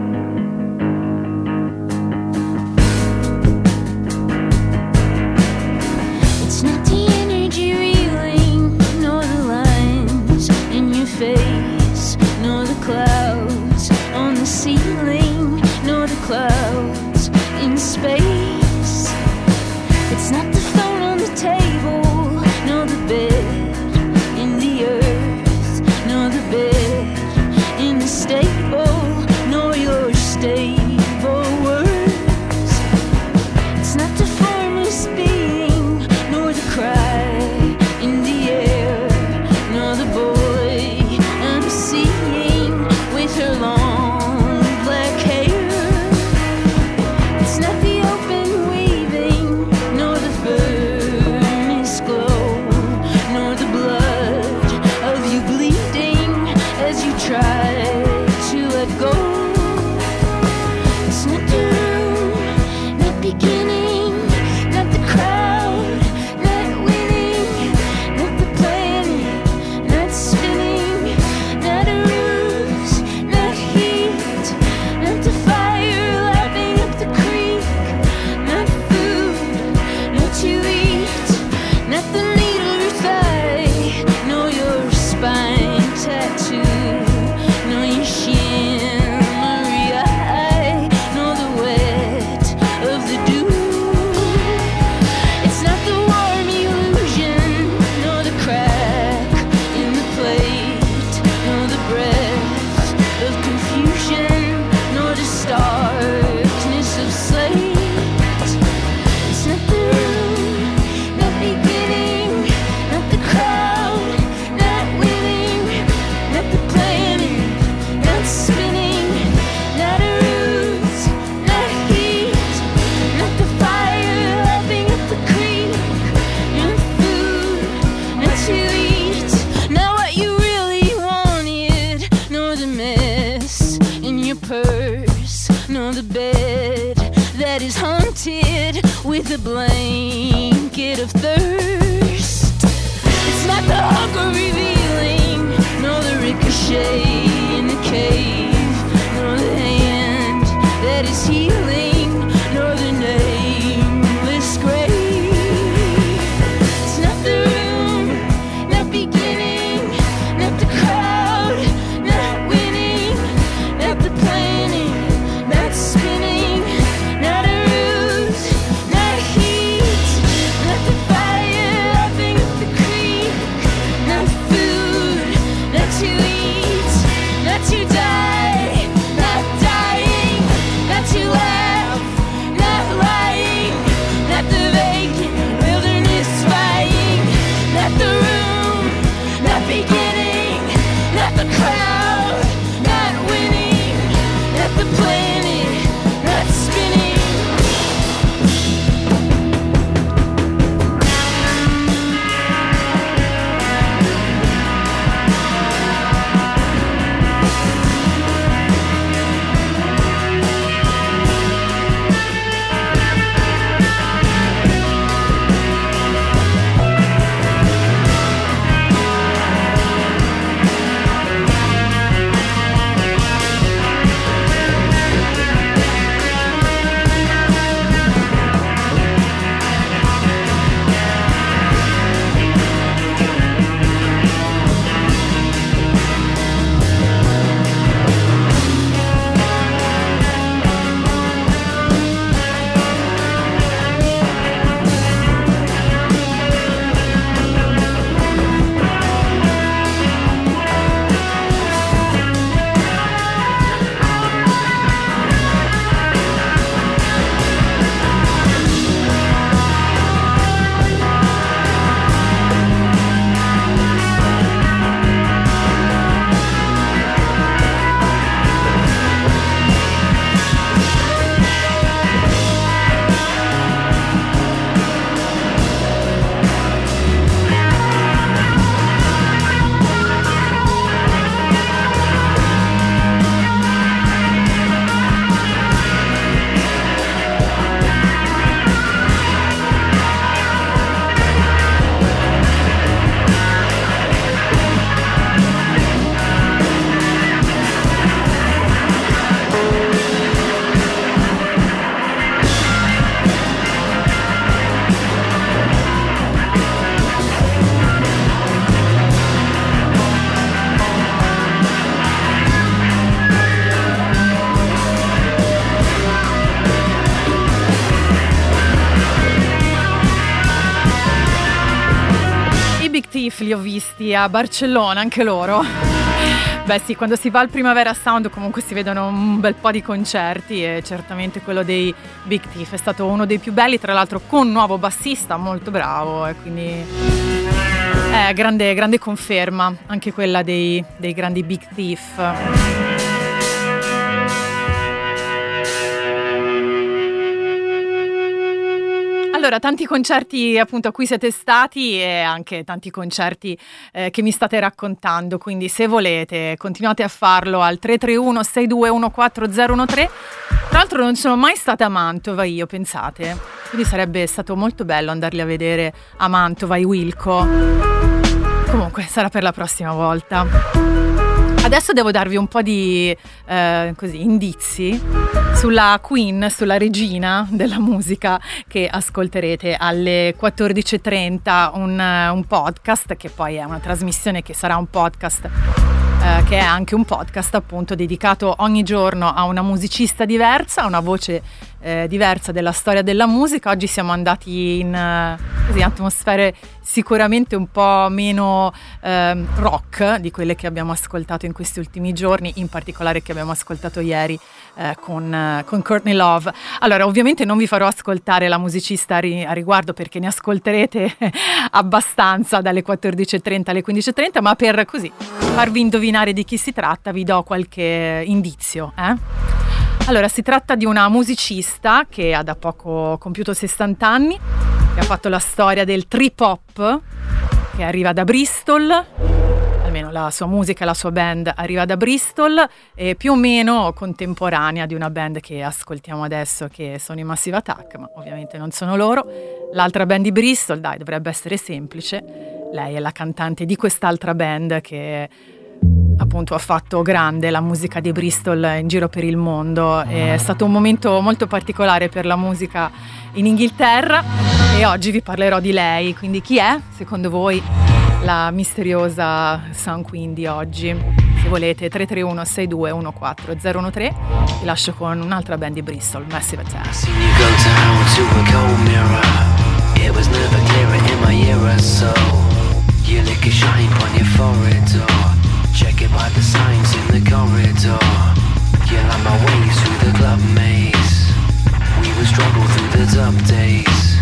It's not the energy reeling, nor the lines in your face, nor the clouds on the ceiling, nor the clouds in space. It's not the phone on the table, nor the bed in the earth, nor the bed in the stable, nor your stable words. It's not the formless being, nor the cry in the air, nor the boy I'm seeing with her long black hair. It's not the open weaving, nor the furnace glow, nor the blood of you bleeding as you try to let go. It's not the room, not beginning, not the crowd, not winning, not the planet, not spinning, not a ruse, not heat, not the fire lapping up the creek, not food, not to eat, not the needle your thigh, nor your spine tattoo, nor your shimmery eye, nor the wet of the dew. It's not the warm illusion, nor the crack in the plate, nor the breath of confusion, nor the starkness of slate. It's not the room, not beginning, not the crowd, not winning, not the planet, not spinning, not a ruse, not heat, not the fire lapping up the creek, not food, not to eat, not what you really wanted, nor the mess in your purse, nor the bed that is haunted with a blanket of thirst. It's not the hunger revealing, nor the ricochet in the cave, nor the hand that is healing, nor the nameless grave. It's not the room, not beginning, not the crowd, not winning, not the planet, not spinning, not a ruse, not heat, not the fire lapping up the creek, not food, not to eat, not to die, not dying, not to laugh. Thief li ho visti a Barcellona, anche loro. Beh sì, quando si va al Primavera Sound comunque si vedono un bel po' di concerti e certamente quello dei Big Thief è stato uno dei più belli, tra l'altro con un nuovo bassista molto bravo, e quindi è grande, grande conferma anche quella dei, dei grandi Big Thief. Allora, tanti concerti appunto a cui siete stati e anche tanti concerti eh, che mi state raccontando, quindi se volete continuate a farlo al tre tre uno sei due uno quattro zero uno tre. Tra l'altro non sono mai stata a Mantova io, pensate, quindi sarebbe stato molto bello andarli a vedere a Mantova, i Wilco. Comunque sarà per la prossima volta. Adesso devo darvi un po' di eh, così, indizi sulla Queen, sulla regina della musica che ascolterete alle quattordici e trenta, un, un podcast che poi è una trasmissione che sarà un podcast eh, che è anche un podcast appunto dedicato ogni giorno a una musicista diversa, a una voce eh, diversa della storia della musica. Oggi siamo andati in eh, così, atmosfere sicuramente un po' meno eh, rock di quelle che abbiamo ascoltato in questi ultimi giorni, in particolare che abbiamo ascoltato ieri eh, con, eh, con Courtney Love. Allora, ovviamente non vi farò ascoltare la musicista a, ri- a riguardo, perché ne ascolterete abbastanza dalle quattordici e trenta alle quindici e trenta, ma per così farvi indovinare di chi si tratta vi do qualche indizio. Eh? Allora, si tratta di una musicista che ha da poco compiuto sessanta anni, che ha fatto la storia del trip hop, che arriva da Bristol, almeno la sua musica e la sua band arriva da Bristol, e più o meno contemporanea di una band che ascoltiamo adesso, che sono i Massive Attack, ma ovviamente non sono loro. L'altra band di Bristol, dai, dovrebbe essere semplice, lei è la cantante di quest'altra band che appunto ha fatto grande la musica di Bristol in giro per il mondo. È stato un momento molto particolare per la musica in Inghilterra e oggi vi parlerò di lei. Quindi chi è, secondo voi, la misteriosa Sound Queen di oggi? Se volete tre tre uno sei due uno quattro zero uno tre. Vi lascio con un'altra band di Bristol, Massive Attack. Check it by the signs in the corridor. You like my ways through the club maze. We would struggle through the tough days.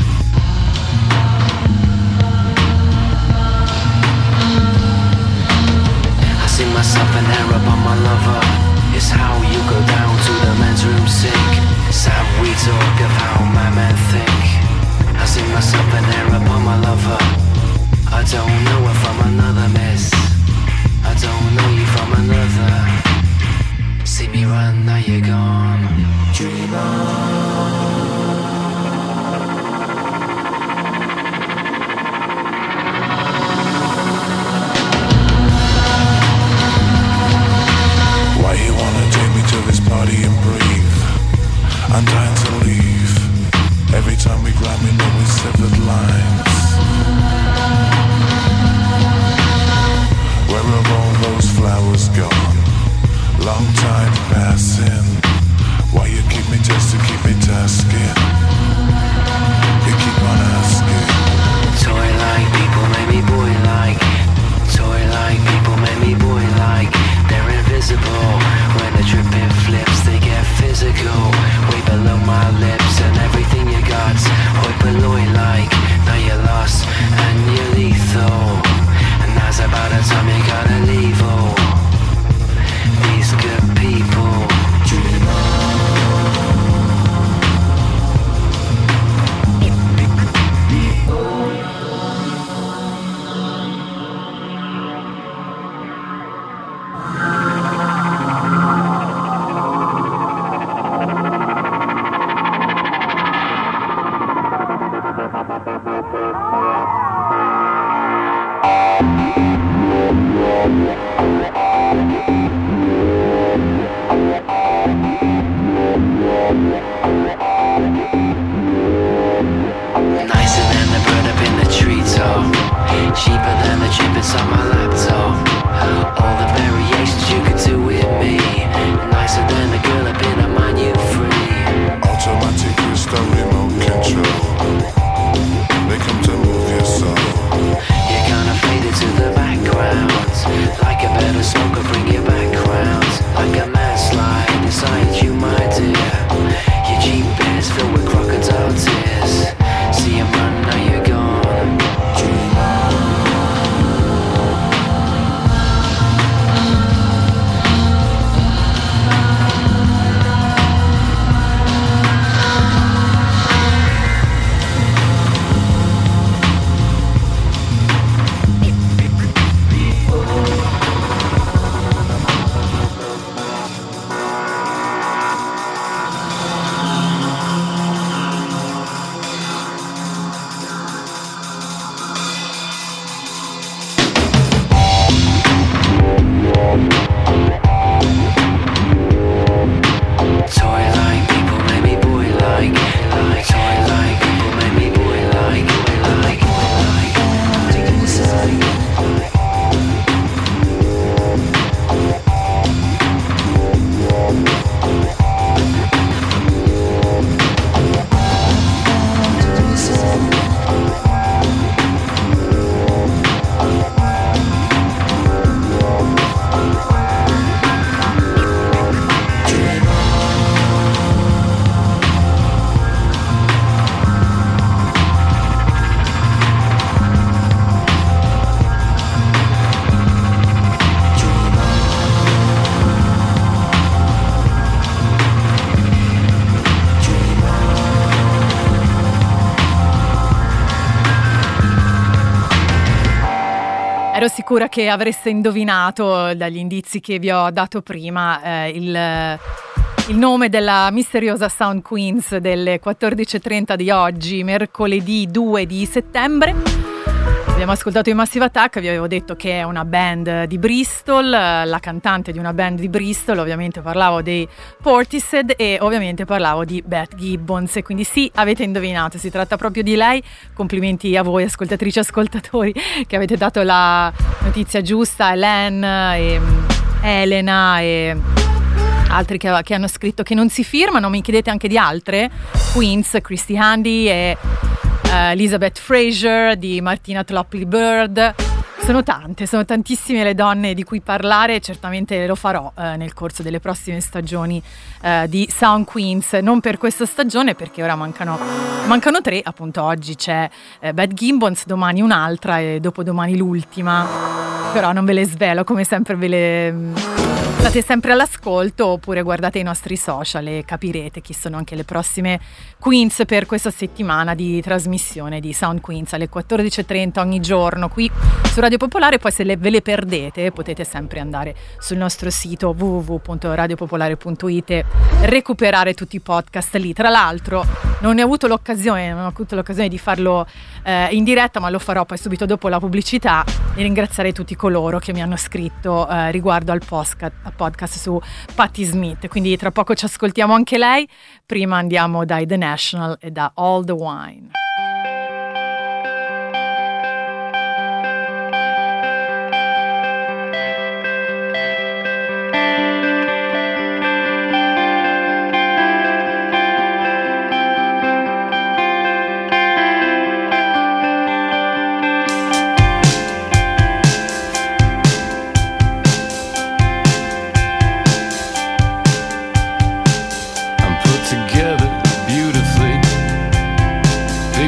I see myself an Arab on my lover. It's how you go down to the men's room sink. It's how we talk of how my men think. I see myself an Arab on my lover. I don't know her from another miss. I don't know you from another. See me run, now you're gone. Dream on. Why you wanna take me to this party and breathe? I'm dying to leave. Every time we grab me, know we severed lines. Where have all those flowers gone? Long time passing. Why you keep me testing, keep me tasking? You keep on asking. Toy-like people make me boy-like. Toy-like people make me boy-like. They're invisible. When the tripping flips, they get physical. Way below my lips and everything you got. Hoi polloi like. Now you're lost and you're lethal. Now's about the time you gotta leave, oh. These good people dream faded Ero sicura che avreste indovinato dagli indizi che vi ho dato prima eh, il, il nome della misteriosa Sound Queens delle quattordici e trenta di oggi, mercoledì due di settembre. Abbiamo ascoltato i Massive Attack, vi avevo detto che è una band di Bristol, la cantante di una band di Bristol, ovviamente parlavo dei Portishead e ovviamente parlavo di Beth Gibbons, e quindi sì, avete indovinato, si tratta proprio di lei. Complimenti a voi ascoltatrici e ascoltatori che avete dato la notizia giusta, Helen e Elena e altri che, che hanno scritto che non si firmano. Mi chiedete anche di altre Queens, Christy Handy e Uh, Elizabeth Fraser, di Martina Topley Bird. Sono tante, sono tantissime le donne di cui parlare, certamente lo farò uh, nel corso delle prossime stagioni uh, di Sound Queens, non per questa stagione perché ora mancano, mancano tre, appunto oggi c'è uh, Beth Gibbons, domani un'altra e dopodomani l'ultima, però non ve le svelo, come sempre ve le... State sempre all'ascolto oppure guardate i nostri social e capirete chi sono anche le prossime Queens per questa settimana di trasmissione di Sound Queens alle quattordici e trenta ogni giorno qui su Radio Popolare. Poi se le, ve le perdete potete sempre andare sul nostro sito w w w punto radio popolare punto i t e recuperare tutti i podcast lì. Tra l'altro non ne ho avuto l'occasione, non ho avuto l'occasione di farlo eh, in diretta, ma lo farò poi subito dopo la pubblicità, e ringraziare tutti coloro che mi hanno scritto eh, riguardo al podcast podcast su Patti Smith. Quindi tra poco ci ascoltiamo anche lei. Prima andiamo dai The National e da All the Wine. Together beautifully,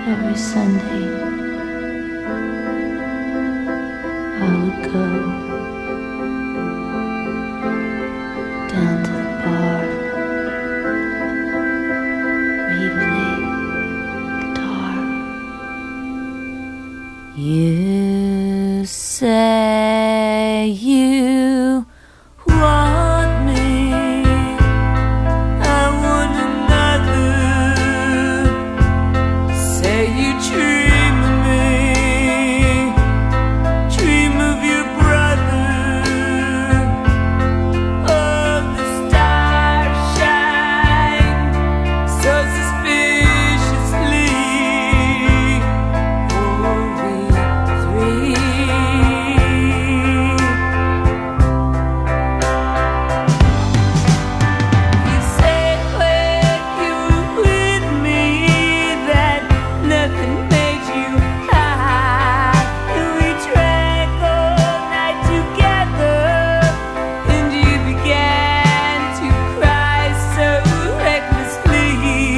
every Sunday I would go down to the bar where he played guitar. You say you want me, I want another. Say you dream of me, dream of your brother. Oh, the stars shine so suspiciously for we three. You said when you were with me that nothing made you high. We drank all night together, and you began to cry so recklessly.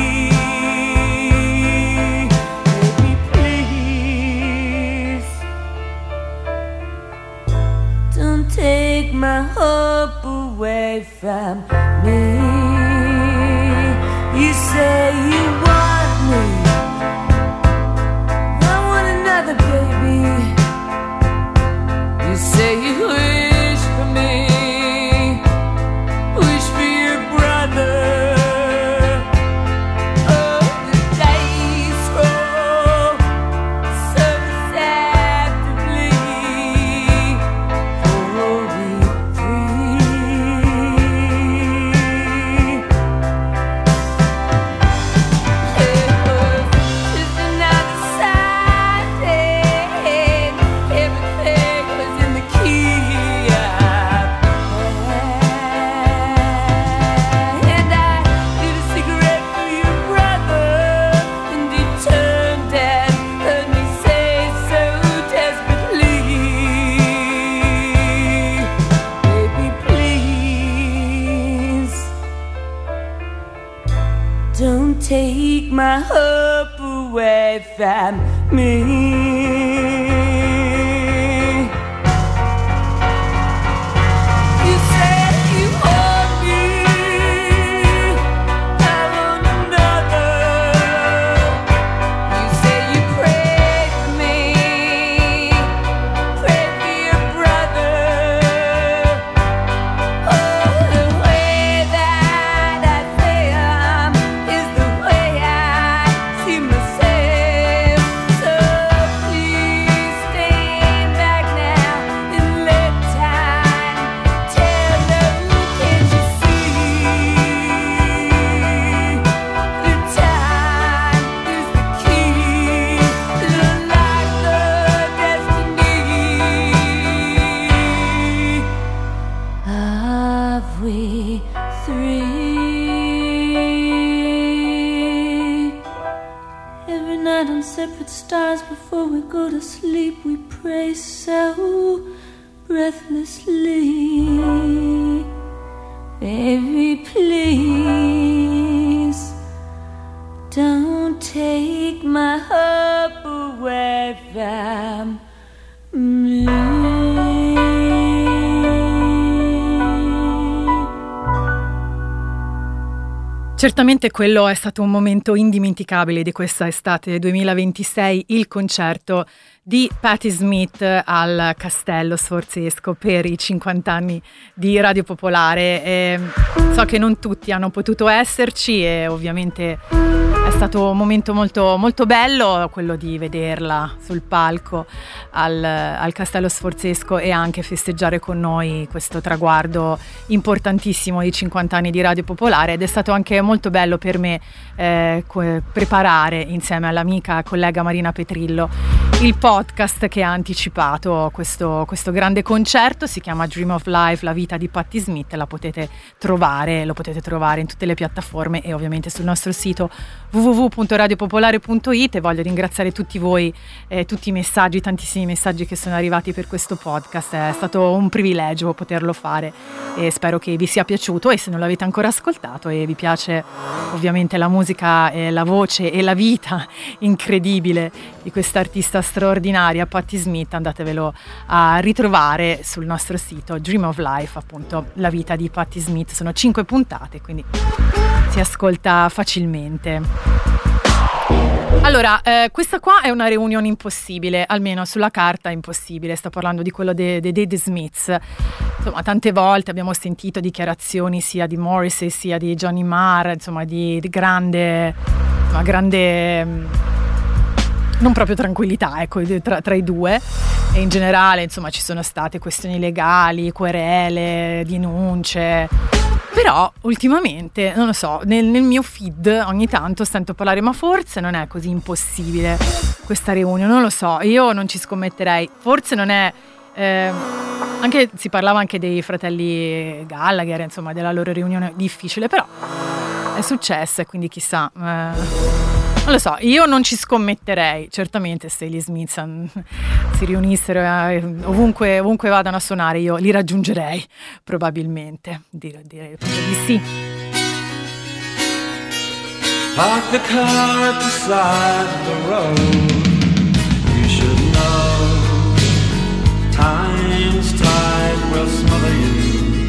Baby, please don't take my hope away from me. You say you want me, I want another, baby. You say you wish for me, wish for your brother. Oh, the dice roll so deceptively for we three. It was just another Sunday, everything was in the key of and I lit a cigarette for your brother, and he turned and heard me say so desperately, baby, please don't take my hope away from me. You said you want me, I want another. You say you pray for me, pray for your brother. Oh, the way that I feel is the way I see myself. So please stand back now and let time tell them. Can't you see? The time is the key to unlock the destiny of we three. Every night on separate stars before we go to sleep, we pray so breathlessly. Baby, please don't take my hope away from me. Certamente quello è stato un momento indimenticabile di questa estate duemilaventisei, il concerto di Patti Smith al Castello Sforzesco per i cinquanta anni di Radio Popolare. E so che non tutti hanno potuto esserci e ovviamente è stato un momento molto, molto bello quello di vederla sul palco al, al Castello Sforzesco e anche festeggiare con noi questo traguardo importantissimo di cinquanta anni di Radio Popolare. Ed è stato anche molto bello per me eh, co- preparare insieme all'amica collega Marina Petrillo il podcast che ha anticipato questo, questo grande concerto. Si chiama Dream of Life, la vita di Patti Smith. La potete trovare, lo potete trovare in tutte le piattaforme e ovviamente sul nostro sito w w w w punto radio popolare punto it, e voglio ringraziare tutti voi, eh, tutti i messaggi, tantissimi messaggi che sono arrivati per questo podcast. È stato un privilegio poterlo fare e spero che vi sia piaciuto, e se non l'avete ancora ascoltato e vi piace ovviamente la musica, e la voce e la vita incredibile di questa artista straordinaria Patti Smith, andatevelo a ritrovare sul nostro sito Dream of Life, appunto la vita di Patti Smith. Sono cinque puntate, quindi si ascolta facilmente. Allora, eh, questa qua è una reunion impossibile, almeno sulla carta è impossibile. Sto parlando di quello dei de, de, de Smiths. Insomma, tante volte abbiamo sentito dichiarazioni sia di Morrissey sia di Johnny Marr, insomma, di, di grande, una grande, non proprio tranquillità, ecco, tra, tra i due. E in generale, insomma, ci sono state questioni legali, querele, denunce. Però ultimamente, non lo so, nel, nel mio feed ogni tanto sento parlare, ma forse non è così impossibile questa reunion, non lo so, io non ci scommetterei, forse non è, eh, anche si parlava anche dei fratelli Gallagher, insomma, della loro riunione difficile, però è successa e quindi chissà, eh, non lo so, io non ci scommetterei, certamente se gli Smith si riunissero eh, ovunque, ovunque vadano a suonare io li raggiungerei, probabilmente, direi, direi proprio di sì. Park the car at the side of the road. You should know time's tide will smother you,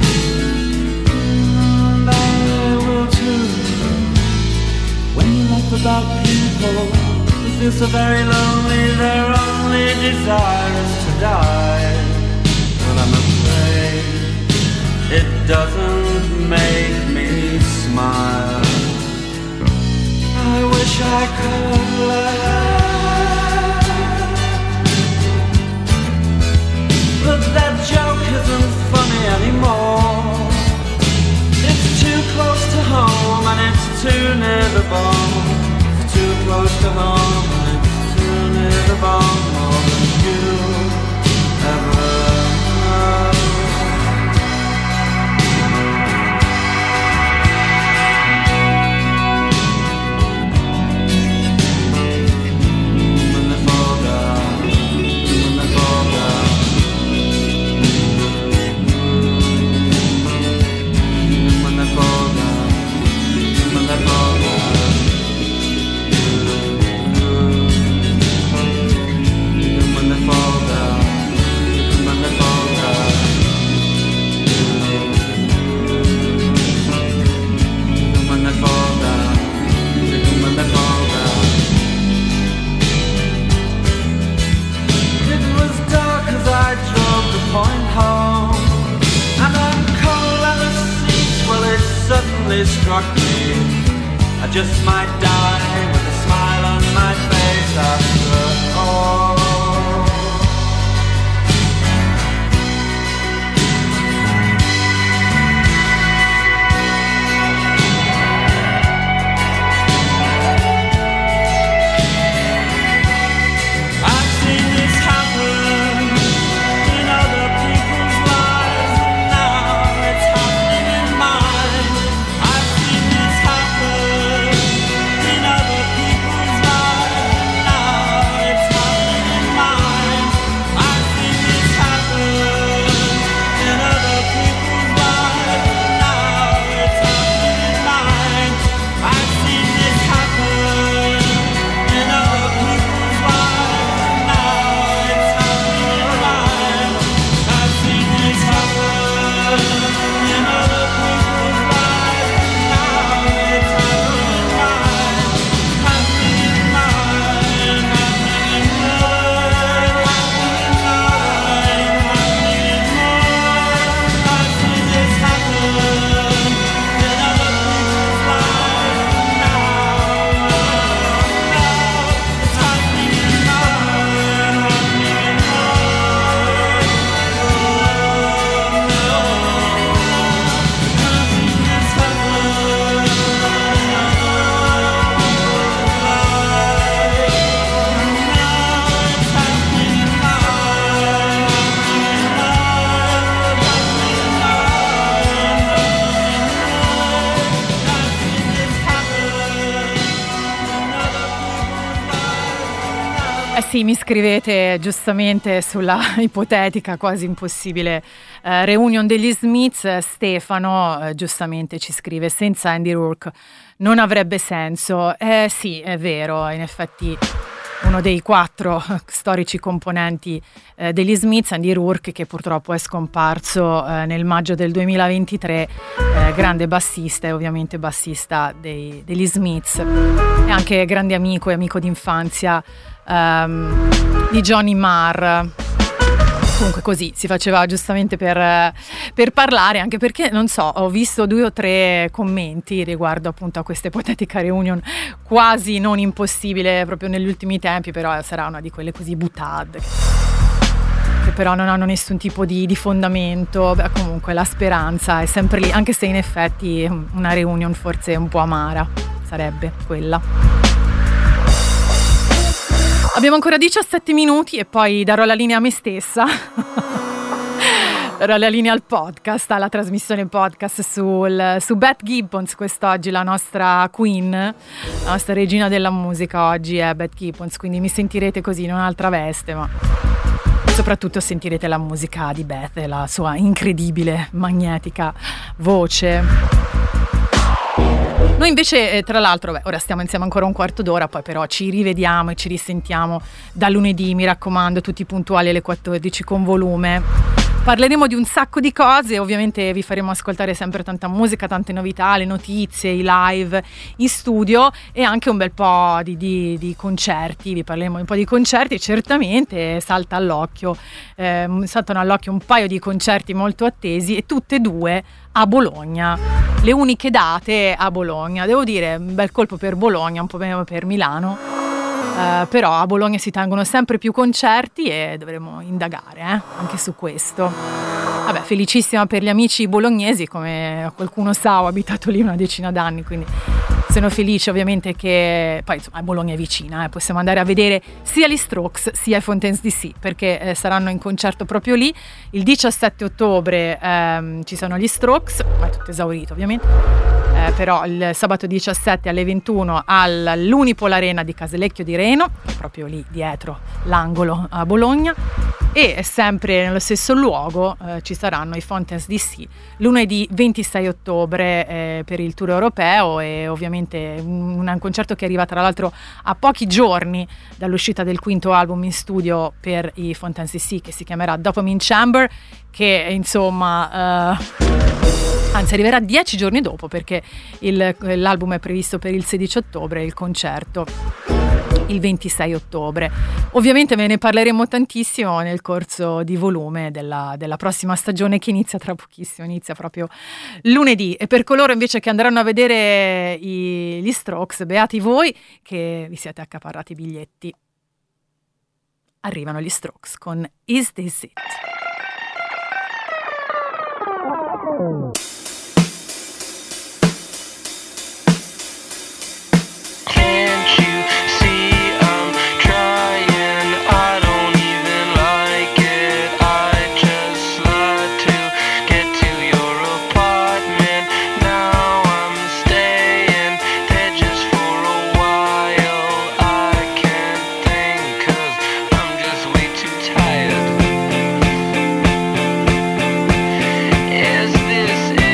and I will too. When you laugh about people who feel so very lonely, their only desire is to die. But I'm afraid it doesn't make me smile. I wish I could laugh, but that joke isn't funny anymore. It's too close to home and it's too near the bone. It's too close to home and it's too near the bone. More than you ever know. When they fall down, when they fall down, when they fall down, when they fall down. Eh sì, mi scrivete giustamente sulla ipotetica, quasi impossibile eh, reunion degli Smiths. Stefano eh, giustamente ci scrive: senza Andy Rourke non avrebbe senso. Eh sì, è vero, in effetti uno dei quattro storici componenti eh, degli Smiths, Andy Rourke, che purtroppo è scomparso eh, nel maggio del duemilaventitré, eh, grande bassista e ovviamente bassista dei, degli Smiths, e anche grande amico e amico d'infanzia um, di Johnny Marr. Comunque così si faceva giustamente per, per parlare, anche perché non so, ho visto due o tre commenti riguardo appunto a questa ipotetica reunion quasi non impossibile proprio negli ultimi tempi, però sarà una di quelle così buttate che però non hanno nessun tipo di, di fondamento. Beh, comunque la speranza è sempre lì, anche se in effetti una reunion forse un po' amara sarebbe quella. Abbiamo ancora diciassette minuti e poi darò la linea a me stessa. Darò la linea al podcast, alla trasmissione podcast sul, su Beth Gibbons quest'oggi, la nostra queen, la nostra regina della musica oggi è Beth Gibbons, quindi mi sentirete così in un'altra veste, ma soprattutto sentirete la musica di Beth e la sua incredibile, magnetica voce. Noi invece, tra l'altro, beh, ora stiamo insieme ancora un quarto d'ora, poi però ci rivediamo e ci risentiamo da lunedì, mi raccomando, tutti puntuali alle quattordici con Volume. Parleremo di un sacco di cose, ovviamente vi faremo ascoltare sempre tanta musica, tante novità, le notizie, i live in studio e anche un bel po' di, di, di concerti, vi parleremo un po' di concerti e certamente salta all'occhio, eh, saltano all'occhio un paio di concerti molto attesi e tutte e due a Bologna, le uniche date a Bologna. Devo dire, un bel colpo per Bologna, un po' meno per Milano. Uh, però a Bologna si tengono sempre più concerti e dovremo indagare eh, anche su questo. Vabbè, felicissima per gli amici bolognesi, come qualcuno sa, ho abitato lì una decina d'anni, quindi sono felice ovviamente che poi insomma Bologna è vicina, eh, possiamo andare a vedere sia gli Strokes sia i Fontaine's D C, perché eh, saranno in concerto proprio lì il diciassette ottobre. Ehm, ci sono gli Strokes, ma è tutto esaurito ovviamente. Eh, però il sabato diciassette alle ventuno all'Unipol Arena di Casalecchio di Reno, che è proprio lì dietro l'angolo a Bologna, e sempre nello stesso luogo eh, ci saranno i Fontaine's D C lunedì ventisei ottobre eh, per il tour europeo, e ovviamente un, un concerto che arriva tra l'altro a pochi giorni dall'uscita del quinto album in studio per i Fontaine's D C, che si chiamerà Dopamine Chamber, che insomma eh, anzi arriverà dieci giorni dopo, perché il, l'album è previsto per il sedici ottobre e il concerto il ventisei ottobre. Ovviamente ve ne parleremo tantissimo nel corso di Volume della, della prossima stagione, che inizia tra pochissimo, inizia proprio lunedì. E per coloro invece che andranno a vedere i, gli Strokes, beati voi che vi siete accaparrati i biglietti. Arrivano gli Strokes con Is This It? Is this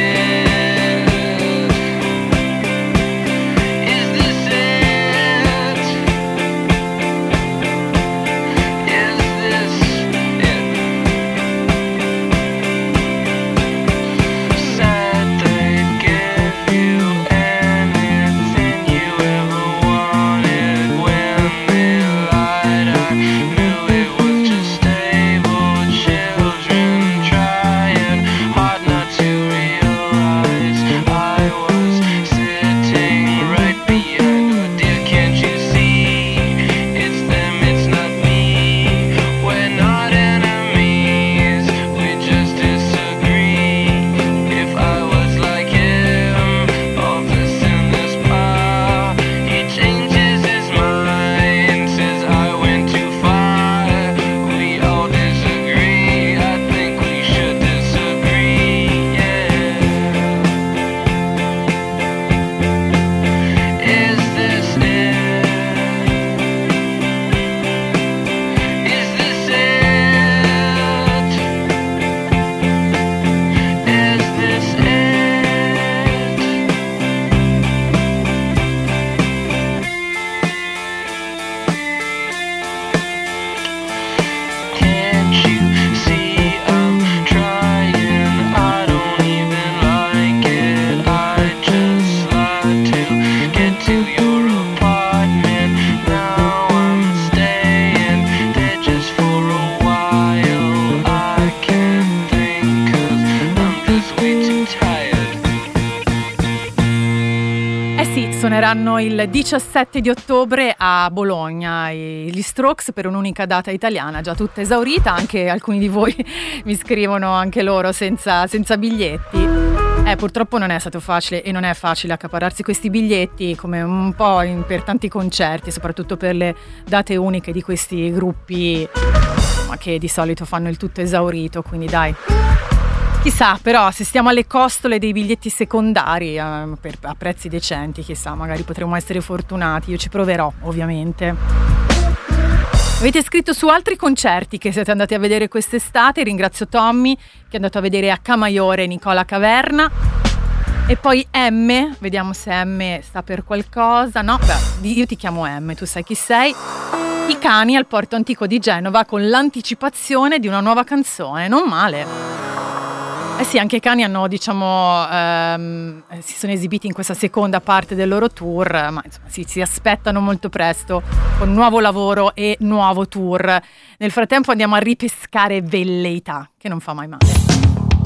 suoneranno il diciassette di ottobre a Bologna gli Strokes per un'unica data italiana, già tutta esaurita, anche alcuni di voi mi scrivono anche loro senza, senza biglietti. Eh, purtroppo non è stato facile e non è facile accaparrarsi questi biglietti, come un po' in, per tanti concerti, soprattutto per le date uniche di questi gruppi, ma che di solito fanno il tutto esaurito, quindi dai. Chissà, però se stiamo alle costole dei biglietti secondari eh, per, a prezzi decenti, chissà, magari potremmo essere fortunati. Io ci proverò, ovviamente. Avete scritto su altri concerti che siete andati a vedere quest'estate. Ringrazio Tommy che è andato a vedere a Camaiore Nicola Caverna. E poi M, vediamo se M sta per qualcosa. No, beh, io ti chiamo M, tu sai chi sei. I Cani al Porto Antico di Genova con l'anticipazione di una nuova canzone, non male. Eh sì, anche i Cani hanno, diciamo, ehm, si sono esibiti in questa seconda parte del loro tour, ma insomma si, si aspettano molto presto con nuovo lavoro e nuovo tour. Nel frattempo andiamo a ripescare velleità, che non fa mai male.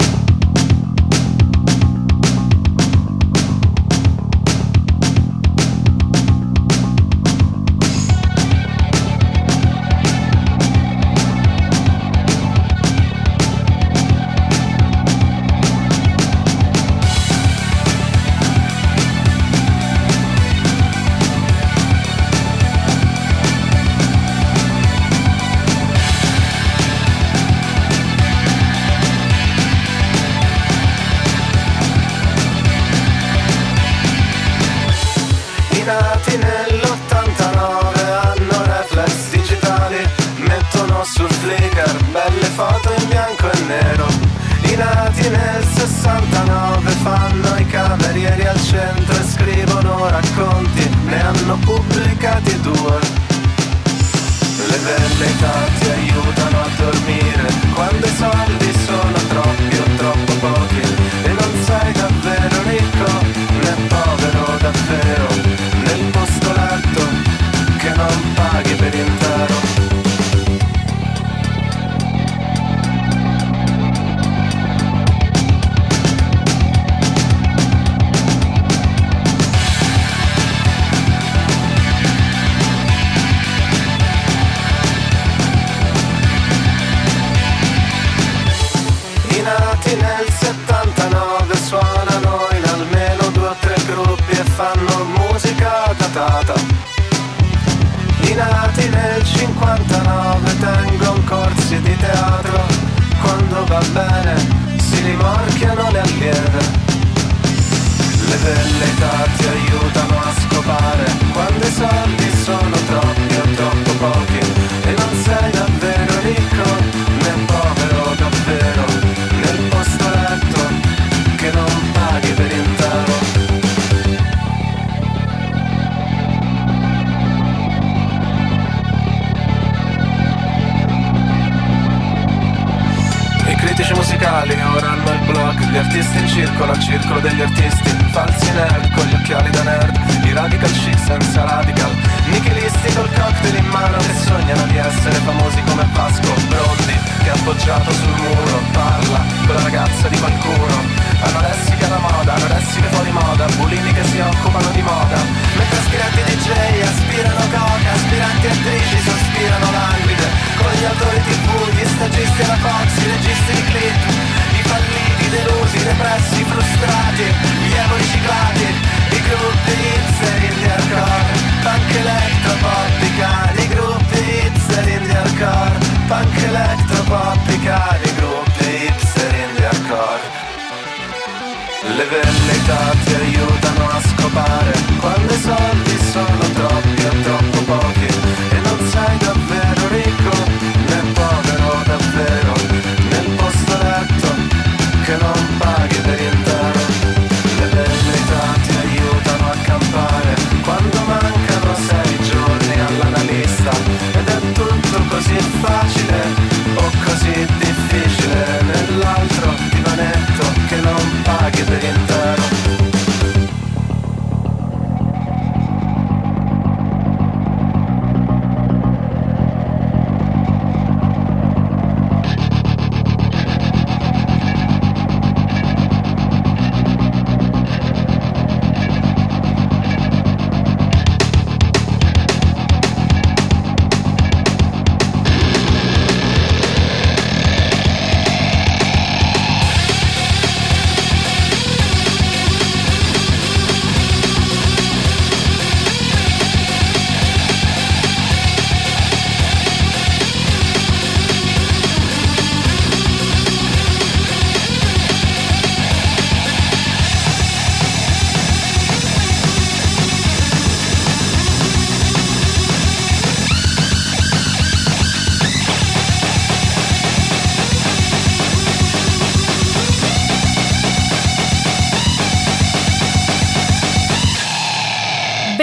Nati nell'ottantanove hanno reflex digitali, mettono sul Flickr belle foto in bianco e nero. I nati nel sessantanove fanno i camerieri al centro e scrivono racconti, ne hanno pubblicati due. Le velleità ti aiutano a dormire quando i soldi sono troppi o troppo pochi e non sei davvero ricco né povero davvero. Nel posto letto che non paghi per intero. I nati nel settantanove suonano in almeno due o tre gruppi e fanno musica datata. I nati nel cinquantanove tengono corsi di teatro, quando va bene si rimorchiano le allieve. Le velleità ti aiutano a scopare quando i soldi sono troppi o troppo pochi e non sei davvero ricco né povero davvero. Nel posto letto che non paghi per intero. I critici musicali ora hanno il blog, gli artisti in circolo al circolo degli artisti, falsi nerd con gli occhiali da nerd, i radical chic senza radical, nichilisti col cocktail in mano che sognano di essere famosi come Vasco Brondi, che appoggiato sul muro parla con la ragazza di qualcuno. Anoressiche alla moda, anoressiche fuori moda, bulimi che si occupano di moda, mentre aspiranti D J aspirano coca, aspiranti attrici sospirano languide, con gli autori tivù, gli stagisti alla Fox, i registi di clip, i falliti, delusi, repressi, frustrati, gli emo riciclati, i gruppi hipster indie hardcore, punk electropop, i cani, i gruppi hipster indie hardcore, punk electropop, i cani, i gruppi hipster indie hardcore. Le velleità ti aiutano a scopare quando i soldi sono troppi o troppo pochi e non sei davvero ricco né povero davvero. Nel posto letto che non paghi per intero. Le velleità ti aiutano a campare quando mancano sei giorni all'analista ed è tutto così facile o così difficile nell'altro divanetto che non paghi per intero.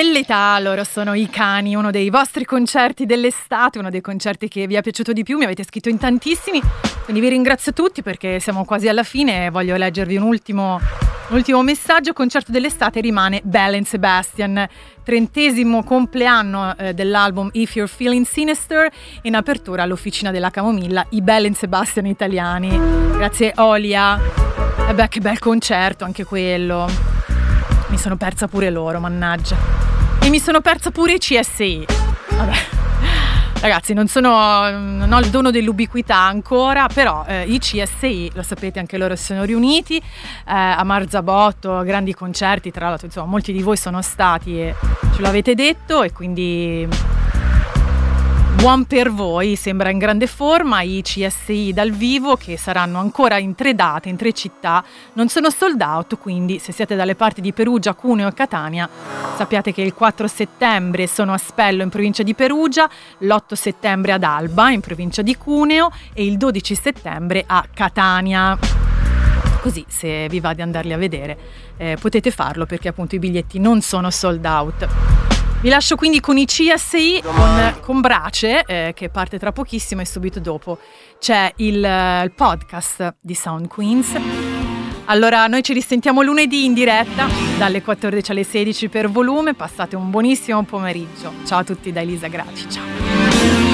Velleità, loro sono I Cani, uno dei vostri concerti dell'estate, uno dei concerti che vi è piaciuto di più, mi avete scritto in tantissimi, quindi vi ringrazio tutti perché siamo quasi alla fine e voglio leggervi un ultimo, un ultimo messaggio. Concerto dell'estate rimane Belle and Sebastian, trentesimo compleanno eh, dell'album If You're Feeling Sinister, in apertura all'Officina della Camomilla, i Belle and Sebastian italiani. Grazie Olia, e beh che bel concerto anche quello. Mi sono persa pure loro, mannaggia. E mi sono persa pure i C S I. Vabbè. Ragazzi, non sono, non ho il dono dell'ubiquità ancora, però eh, i C S I, lo sapete, anche loro si sono riuniti eh, a Marzabotto, grandi concerti, tra l'altro, insomma, molti di voi sono stati e ce l'avete detto, e quindi buon per voi, sembra in grande forma. I C S I dal vivo, che saranno ancora in tre date, in tre città, non sono sold out, quindi se siete dalle parti di Perugia, Cuneo e Catania, sappiate che il quattro settembre sono a Spello in provincia di Perugia, l'otto settembre ad Alba in provincia di Cuneo e il dodici settembre a Catania. Così, se vi va di andarli a vedere, eh, potete farlo, perché appunto i biglietti non sono sold out. Vi lascio quindi con i C S I, con, con Brace, eh, che parte tra pochissimo, e subito dopo c'è il, il podcast di Sound Queens. Allora, noi ci risentiamo lunedì in diretta dalle quattordici alle sedici per volume. Passate un buonissimo pomeriggio. Ciao a tutti da Elisa Graci, ciao.